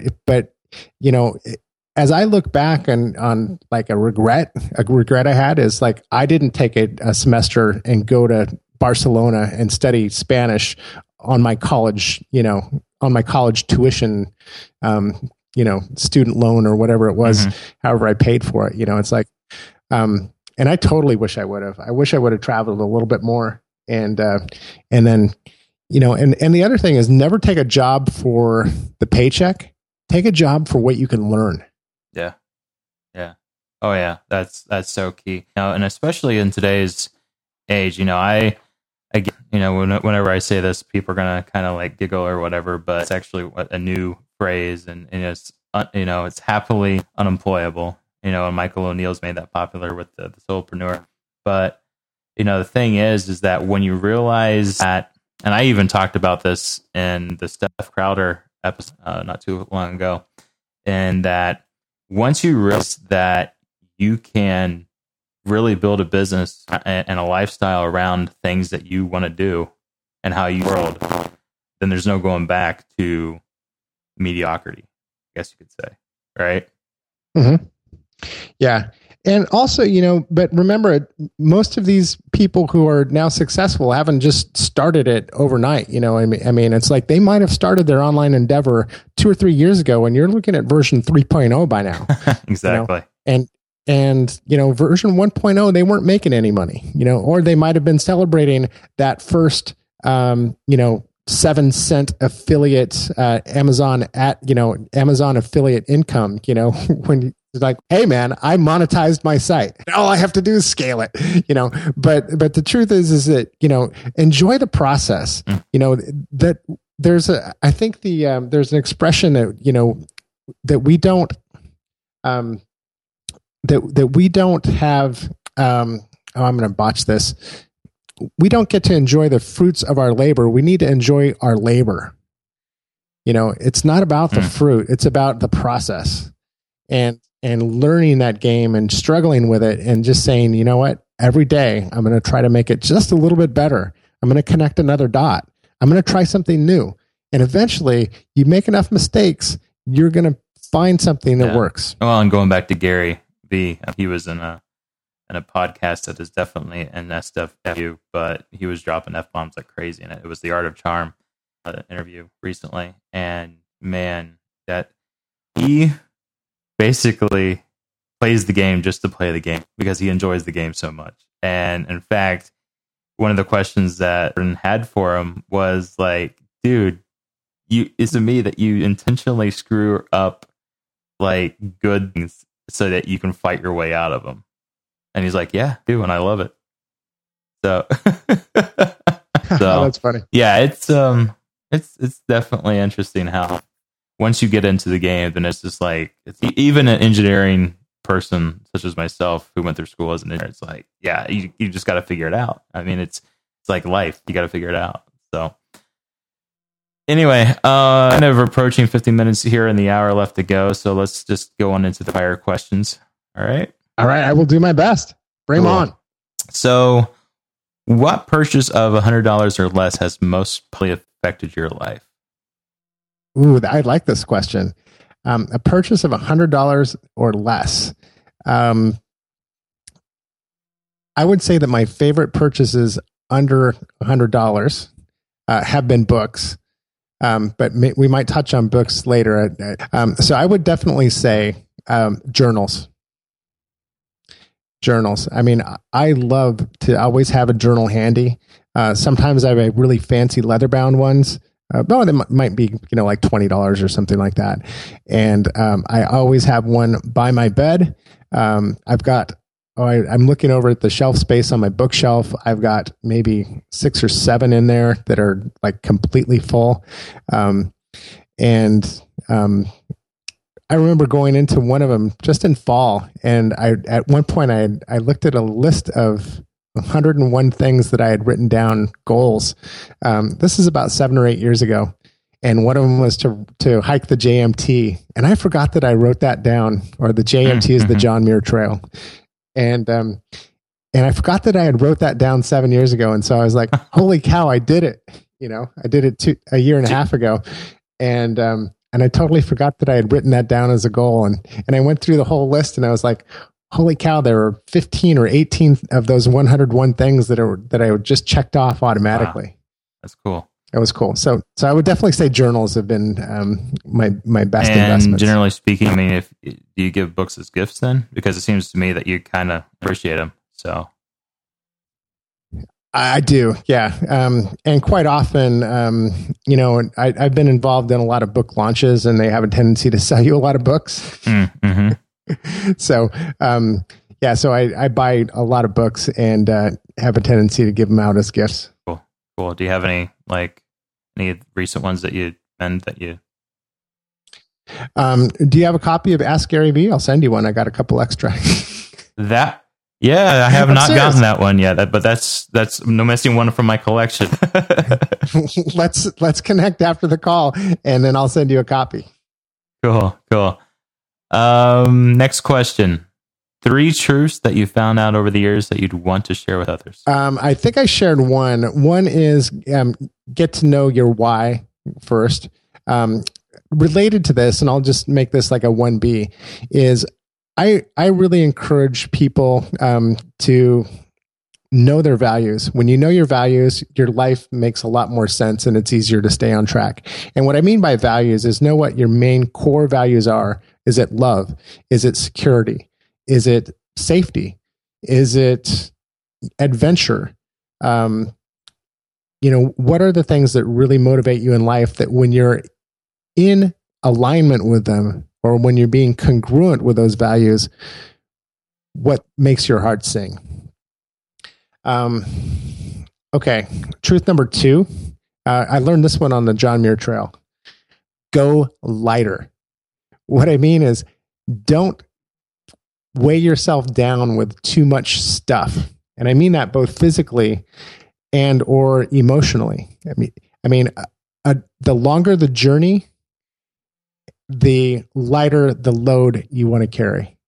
as I look back on like a regret I had is like, I didn't take a semester and go to Barcelona and study Spanish on my college, tuition, student loan or whatever it was, however I paid for it, it's like, and I totally wish I would have. I wish I would have traveled a little bit more. And then, and the other thing is, never take a job for the paycheck. Take a job for what you can learn. Yeah. Yeah. Oh yeah. That's so key. And especially in today's age, I whenever I say this, people are going to kind of like giggle or whatever, but it's actually a new phrase, and it's, it's happily unemployable, and Michael O'Neill's made that popular with the solopreneur. But the thing is that when you realize that, and I even talked about this in the Steph Crowder episode not too long ago, and that once you realize that you can really build a business and a lifestyle around things that you want to do and how you world, then there's no going back to mediocrity, I guess you could say, right? Mm-hmm. Yeah. And also, but remember, most of these people who are now successful haven't just started it overnight. I mean, it's like they might have started their online endeavor 2 or 3 years ago, and you're looking at version 3.0 by now. Exactly. And version 1.0, they weren't making any money, or they might have been celebrating that first, 7-cent affiliate, Amazon affiliate income, when it's like, hey man, I monetized my site. All I have to do is scale it, but the truth is that, enjoy the process, that there's I think there's an expression that, that we don't, that we don't have, I'm going to botch this. We don't get to enjoy the fruits of our labor. We need to enjoy our labor. It's not about the fruit. It's about the process, and learning that game and struggling with it, and just saying, you know what, every day I'm going to try to make it just a little bit better. I'm going to connect another dot. I'm going to try something new. And eventually you make enough mistakes, you're going to find something that works. Well, and going back to Gary Vee, he was in a podcast that is definitely an SFW, but he was dropping F-bombs like crazy in it. It was the Art of Charm interview recently. And man, that he basically plays the game just to play the game because he enjoys the game so much. And in fact, one of the questions that Jordan had for him was like, dude, is it me that you intentionally screw up like good things so that you can fight your way out of them? And he's like, yeah, I do, and I love it. So, That's funny. Yeah, it's definitely interesting how once you get into the game, then it's just like, it's even an engineering person such as myself who went through school as an engineer, it's like, yeah, you just got to figure it out. I mean, it's like life. You got to figure it out. So anyway, kind of approaching 50 minutes here in the hour left to go. So let's just go on into the fire questions. All right. I will do my best. Bring them on. So what purchase of $100 or less has most affected your life? Ooh, I like this question. A purchase of $100 or less. I would say that my favorite purchases under $100 have been books, but we might touch on books later. So I would definitely say journals. Journals. I mean, I love to always have a journal handy. Sometimes I have really fancy leather-bound ones. But they might be, like $20 or something like that. And I always have one by my bed. I've got, I'm looking over at the shelf space on my bookshelf. I've got maybe 6 or 7 in there that are like completely full. I remember going into one of them just in fall. And at one point I looked at a list of 101 things that I had written down, goals. This is about 7 or 8 years ago. And one of them was to hike the JMT. And I forgot that I wrote that down, or the JMT is the John Muir Trail. And I forgot that I had wrote that down 7 years ago. And so I was like, holy cow, I did it. I did it a year and a half ago. And I totally forgot that I had written that down as a goal. And I went through the whole list and I was like, holy cow, there were 15 or 18 of those 101 things that I just checked off automatically. Wow. That's cool. That was cool. So I would definitely say journals have been my best investments. And generally speaking, I mean, do you give books as gifts then? Because it seems to me that you kind of appreciate them. So I do, yeah. And quite often, I've been involved in a lot of book launches, and they have a tendency to sell you a lot of books. Mm-hmm. So, so I buy a lot of books and have a tendency to give them out as gifts. Cool. Do you have any recent ones that you meant that you? Do you have a copy of Ask Gary Vee? I'll send you one. I got a couple extra. I have not gotten that one yet, but that's no missing one from my collection. Let's connect after the call, and then I'll send you a copy. Cool. Next question. 3 truths that you found out over the years that you'd want to share with others. I think I shared one. One is get to know your why first. Related to this, and I'll just make this like a 1B, is I really encourage people to know their values. When you know your values, your life makes a lot more sense and it's easier to stay on track. And what I mean by values is know what your main core values are. Is it love? Is it security? Is it safety? Is it adventure? What are the things that really motivate you in life that when you're in alignment with them, or when you're being congruent with those values, what makes your heart sing? Okay. Truth number 2. I learned this one on the John Muir Trail. Go lighter. What I mean is, don't weigh yourself down with too much stuff. And I mean that both physically and or emotionally. I mean, the longer the journey, the lighter the load you want to carry.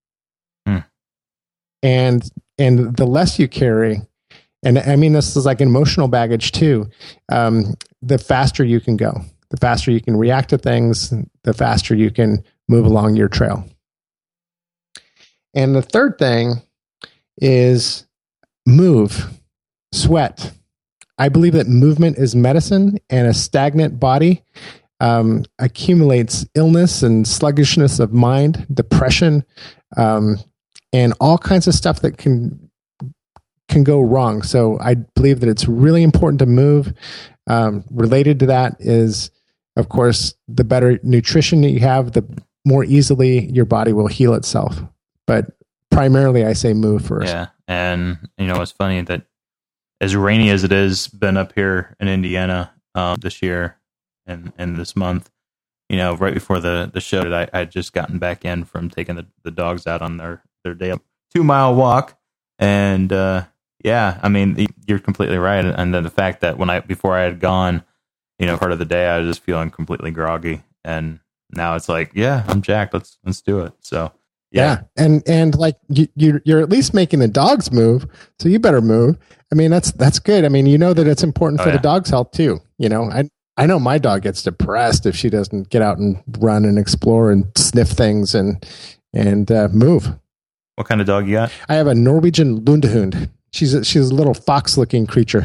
And the less you carry, and I mean, this is like emotional baggage too. the faster you can go. The faster you can react to things, the faster you can move along your trail. And the third thing is move, sweat. I believe that movement is medicine, and a stagnant body accumulates illness and sluggishness of mind, depression, and all kinds of stuff that can go wrong. So I believe that it's really important to move. Related to that is, of course, the better nutrition that you have, the more easily your body will heal itself. But primarily, I say move first. Yeah, and it's funny that as rainy as it has been up here in Indiana this year and this month, right before the show, that I had just gotten back in from taking the dogs out on their day 2-mile walk, and yeah, I mean, you're completely right. And then the fact that before I had gone, part of the day, I was just feeling completely groggy, and now it's like, yeah, I'm jacked. Let's do it. So yeah. And like you're at least making the dogs move, so you better move. I mean, that's good. I mean, that it's important for the dog's health too. I know my dog gets depressed if she doesn't get out and run and explore and sniff things and move. What kind of dog you got? I have a Norwegian Lundehund. She's a little fox-looking creature.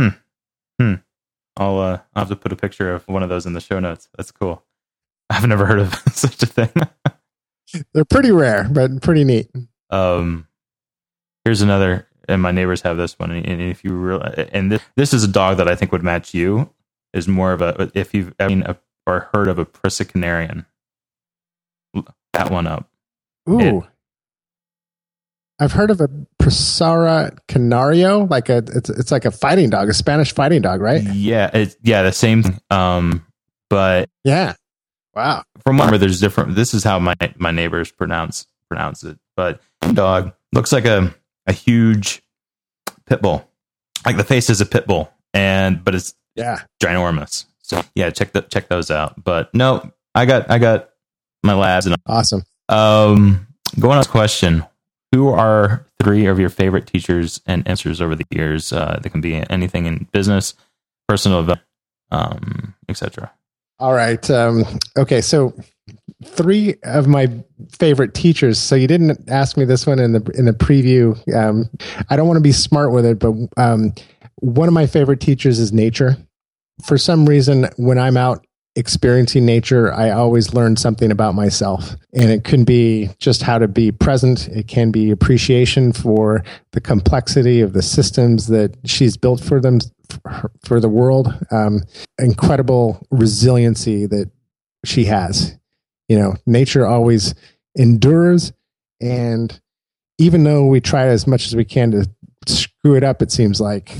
I'll have to put a picture of one of those in the show notes. That's cool. I've never heard of such a thing. They're pretty rare, but pretty neat. Here's another, and my neighbors have this one. And if you realize, and this is a dog that I think would match you, is more of a, if you've ever seen or heard of a Prussia-Canarian, that one up. Ooh. I've heard of a Prussia Canario, it's like a fighting dog, a Spanish fighting dog, right? Yeah, the same thing. But yeah, wow. From one where there's different. This is how my neighbors pronounce it. But dog looks like a huge pit bull, like the face is a pit bull, but it's ginormous. So yeah, check those out. But no, I got my labs and awesome. Going on to this question. Who are 3 of your favorite teachers and answers over the years? They can be anything in business, personal, etc. All right. Okay. So 3 of my favorite teachers. So you didn't ask me this one in the preview. I don't want to be smart with it, but one of my favorite teachers is nature. For some reason, when I'm out experiencing nature, I always learn something about myself. And it can be just how to be present. It can be appreciation for the complexity of the systems that she's built for the world. Incredible resiliency that she has. Nature always endures. And even though we try as much as we can to screw it up, it seems like,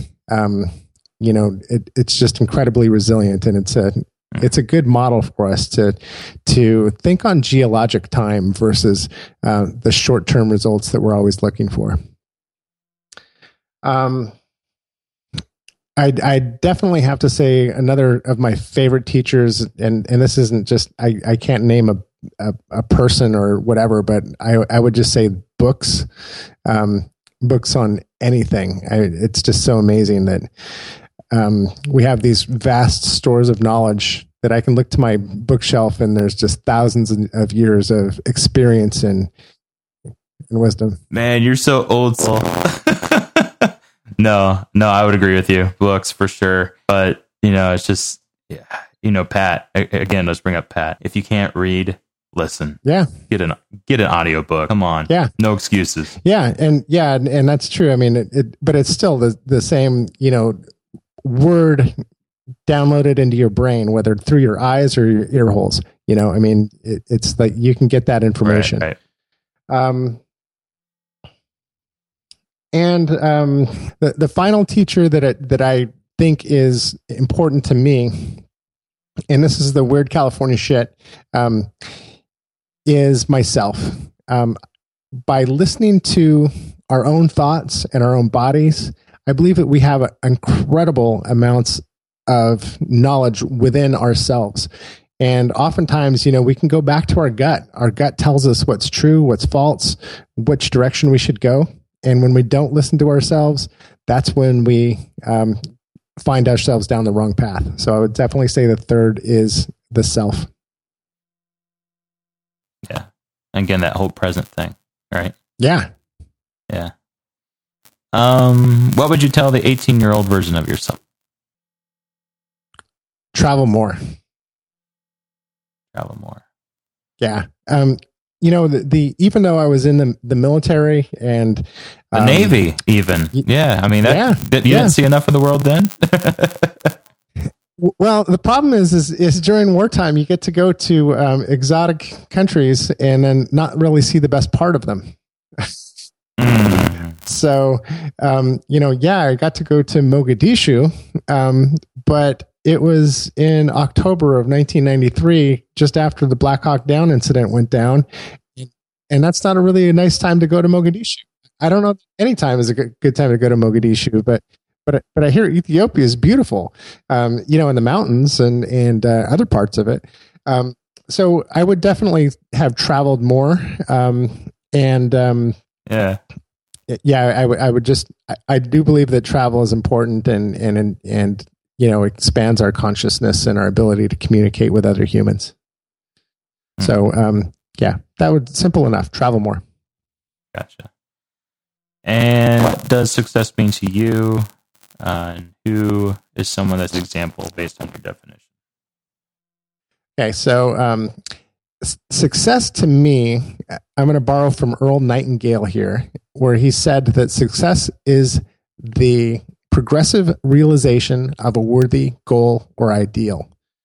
it's just incredibly resilient. And it's a good model for us to think on geologic time versus the short-term results that we're always looking for. I definitely have to say another of my favorite teachers, and this isn't just, I can't name a person or whatever, but I would just say books on anything. It's just so amazing that we have these vast stores of knowledge that I can look to my bookshelf and there's just thousands of years of experience and wisdom. Man, you're so old school. No, I would agree with you. Books for sure. But, it's just, Pat, again, let's bring up Pat. If you can't read, listen. Yeah. Get an audiobook. Come on. Yeah. No excuses. Yeah. And that's true. I mean, but it's still the same, word downloaded into your brain, whether through your eyes or your ear holes. I mean, it's like you can get that information. Right. And the final teacher that I think is important to me, and this is the weird California shit, is myself. By listening to our own thoughts and our own bodies, I believe that we have incredible amounts of knowledge within ourselves. And oftentimes, we can go back to our gut. Our gut tells us what's true, what's false, which direction we should go. And when we don't listen to ourselves, that's when we find ourselves down the wrong path. So I would definitely say the third is the self. Yeah. Again, that whole present thing, right? Yeah. Yeah. What would you tell the 18-year-old version of yourself? Travel more. Travel more. Yeah. The even though I was in the military and the Navy, even. Yeah. I mean, you didn't see enough of the world then? Well, the problem is during wartime, you get to go to exotic countries and then not really see the best part of them. So, I got to go to Mogadishu, but it was in October of 1993, just after the Black Hawk Down incident went down. And that's not a really nice time to go to Mogadishu. I don't know if any time is a good time to go to Mogadishu, but I hear Ethiopia is beautiful, in the mountains and other parts of it. So I would definitely have traveled more. I do believe that travel is important and expands our consciousness and our ability to communicate with other humans. So, that would simple enough. Travel more. Gotcha. And what does success mean to you? And who is someone that's an example based on your definition? Okay, so success to me, I'm going to borrow from Earl Nightingale here, where he said that success is the progressive realization of a worthy goal or ideal.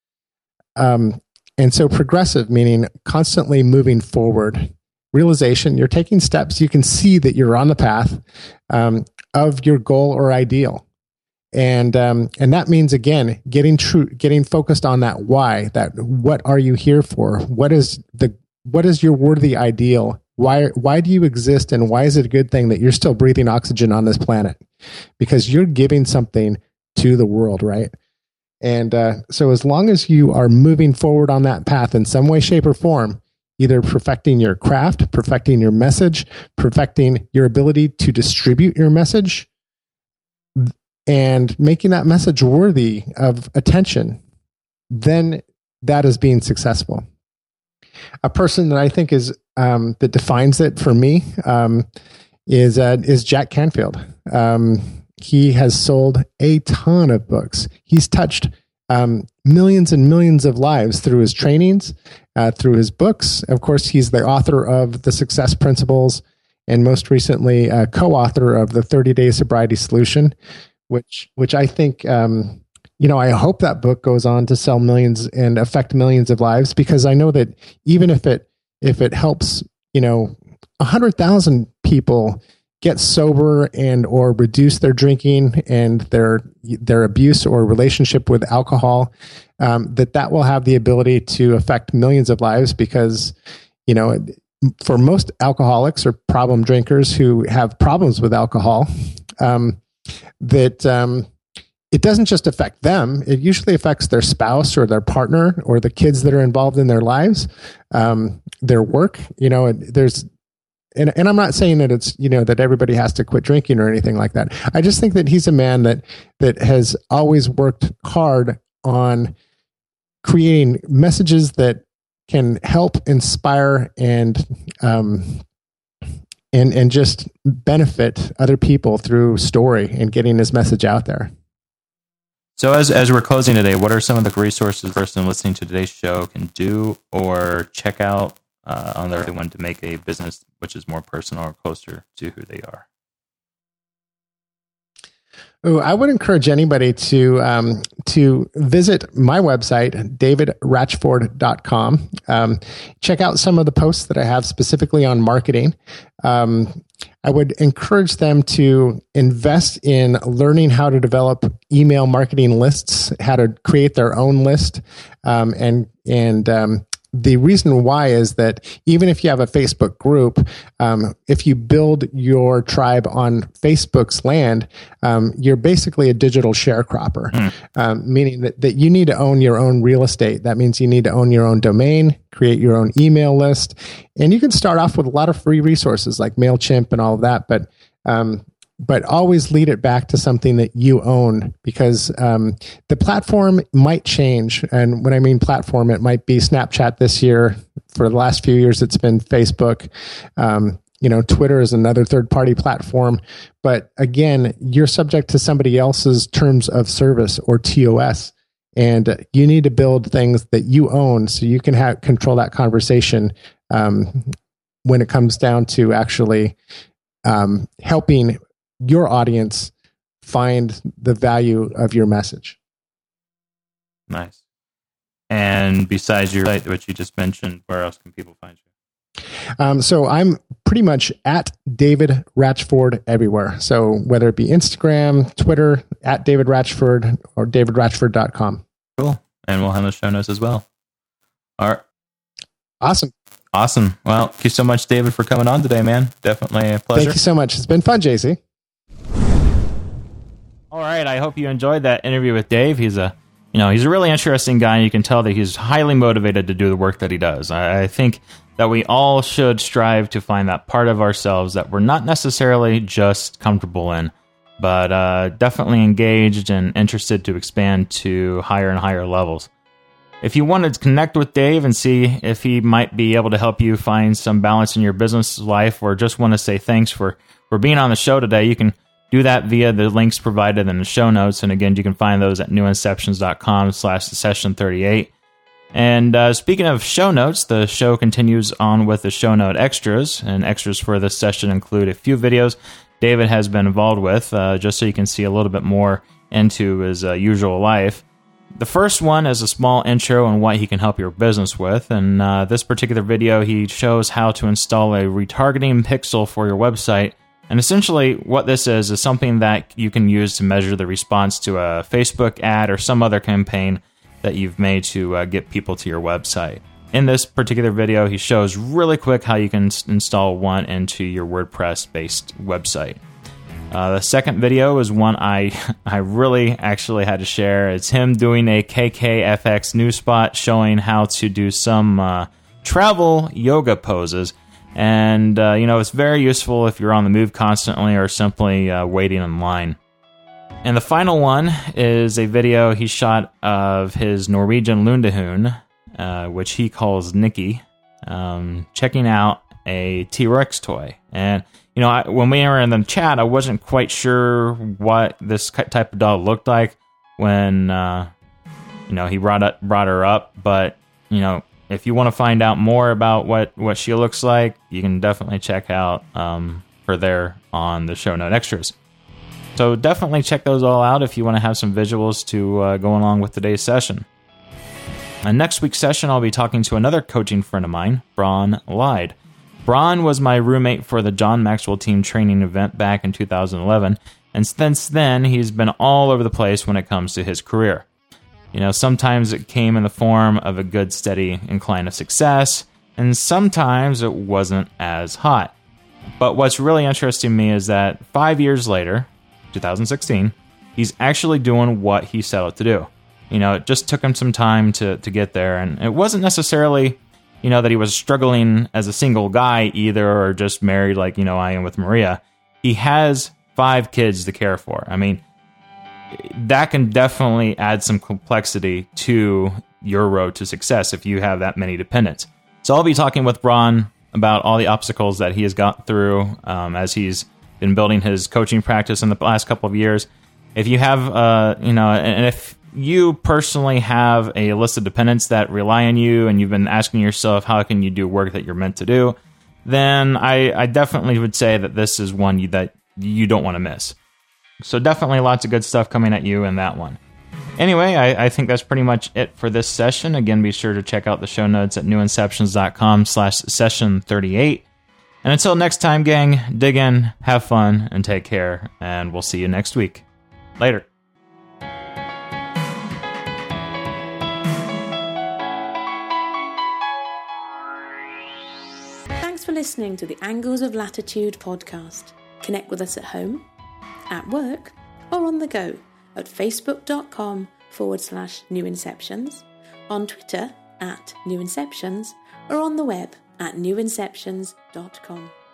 And so progressive, meaning constantly moving forward. Realization, you're taking steps. You can see that you're on the path of your goal or ideal. And that means, again, getting focused on that why, that what are you here for? What is your worthy ideal? Why do you exist? And why is it a good thing that you're still breathing oxygen on this planet? Because you're giving something to the world, right? And so as long as you are moving forward on that path in some way, shape, or form, either perfecting your craft, perfecting your message, perfecting your ability to distribute your message, and making that message worthy of attention, then that is being successful. A person that I think is that defines it for me is Jack Canfield. He has sold a ton of books. He's touched millions and millions of lives through his trainings, through his books. Of course, he's the author of The Success Principles, and most recently, co-author of the 30-Day Sobriety Solution, which I think, I hope that book goes on to sell millions and affect millions of lives, because I know that even if it helps, 100,000 people get sober and or reduce their drinking and their abuse or relationship with alcohol, that will have the ability to affect millions of lives, because, for most alcoholics or problem drinkers who have problems with alcohol, it doesn't just affect them. It usually affects their spouse or their partner or the kids that are involved in their lives, their work. And I'm not saying that it's, that everybody has to quit drinking or anything like that. I just think that he's a man that has always worked hard on creating messages that can help inspire and just benefit other people through story and getting his message out there. So as we're closing today, what are some of the resources a person listening to today's show can do or check out on their one to make a business which is more personal or closer to who they are? Oh, I would encourage anybody to visit my website, davidratchford.com. Check out some of the posts that I have specifically on marketing. I would encourage them to invest in learning how to develop email marketing lists, how to create their own list, and the reason why is that even if you have a Facebook group, if you build your tribe on Facebook's land, you're basically a digital sharecropper, meaning that you need to own your own real estate. That means you need to own your own domain, create your own email list, and you can start off with a lot of free resources like MailChimp and all of that. But but always lead it back to something that you own, because the platform might change. And when I mean platform, it might be Snapchat this year. For the last few years, it's been Facebook. Twitter is another third-party platform. But again, you're subject to somebody else's terms of service, or TOS. And you need to build things that you own so you can control that conversation when it comes down to actually helping your audience find the value of your message. Nice. And besides your site, which you just mentioned, where else can people find you? So I'm pretty much at David Ratchford everywhere. So whether it be Instagram, Twitter, at David Ratchford, or davidratchford.com. Cool. And we'll have the show notes as well. All right. Awesome. Well, thank you so much, David, for coming on today, man. Definitely a pleasure. Thank you so much. It's been fun, JC. All right. I hope you enjoyed that interview with Dave. He's a really interesting guy, and you can tell that he's highly motivated to do the work that he does. I think that we all should strive to find that part of ourselves that we're not necessarily just comfortable in, but definitely engaged and interested to expand to higher and higher levels. If you wanted to connect with Dave and see if he might be able to help you find some balance in your business life, or just want to say thanks for being on the show today, you can do that via the links provided in the show notes. And again, you can find those at newinceptions.com/session38. And speaking of show notes, the show continues on with the show note extras. And extras for this session include a few videos David has been involved with, just so you can see a little bit more into his usual life. The first one is a small intro on what he can help your business with. And this particular video, he shows how to install a retargeting pixel for your website. And essentially what this is something that you can use to measure the response to a Facebook ad or some other campaign that you've made to get people to your website. In this particular video, he shows really quick how you can install one into your WordPress-based website. The second video is one I really actually had to share. It's him doing a KKFX news spot showing how to do some travel yoga poses. And, it's very useful if you're on the move constantly or simply waiting in line. And the final one is a video he shot of his Norwegian Lundehund, which he calls Nikki, checking out a T-Rex toy. And, when we were in the chat, I wasn't quite sure what this type of dog looked like when, he brought her up. But, if you want to find out more about what she looks like, you can definitely check out her there on the show note extras. So definitely check those all out if you want to have some visuals to go along with today's session. And next week's session, I'll be talking to another coaching friend of mine, Braun Lyde. Braun was my roommate for the John Maxwell team training event back in 2011, and since then, he's been all over the place when it comes to his career. Sometimes it came in the form of a good, steady incline of success, and sometimes it wasn't as hot. But what's really interesting to me is that 5 years later, 2016, he's actually doing what he set out to do. It just took him some time to get there, and it wasn't necessarily, that he was struggling as a single guy either, or just married like, I am with Maria. He has 5 kids to care for. I mean, that can definitely add some complexity to your road to success if you have that many dependents. So I'll be talking with Braun about all the obstacles that he has got through as he's been building his coaching practice in the last couple of years. If you have, and if you personally have a list of dependents that rely on you and you've been asking yourself, how can you do work that you're meant to do? Then I definitely would say that this is one that you don't want to miss. So definitely lots of good stuff coming at you in that one. Anyway, I think that's pretty much it for this session. Again, be sure to check out the show notes at newinceptions.com/session38. And until next time, gang, dig in, have fun, and take care. And we'll see you next week. Later. Thanks for listening to the Angles of Latitude podcast. Connect with us at home, at work, or on the go at facebook.com/newinceptions, on Twitter @newinceptions, or on the web at newinceptions.com.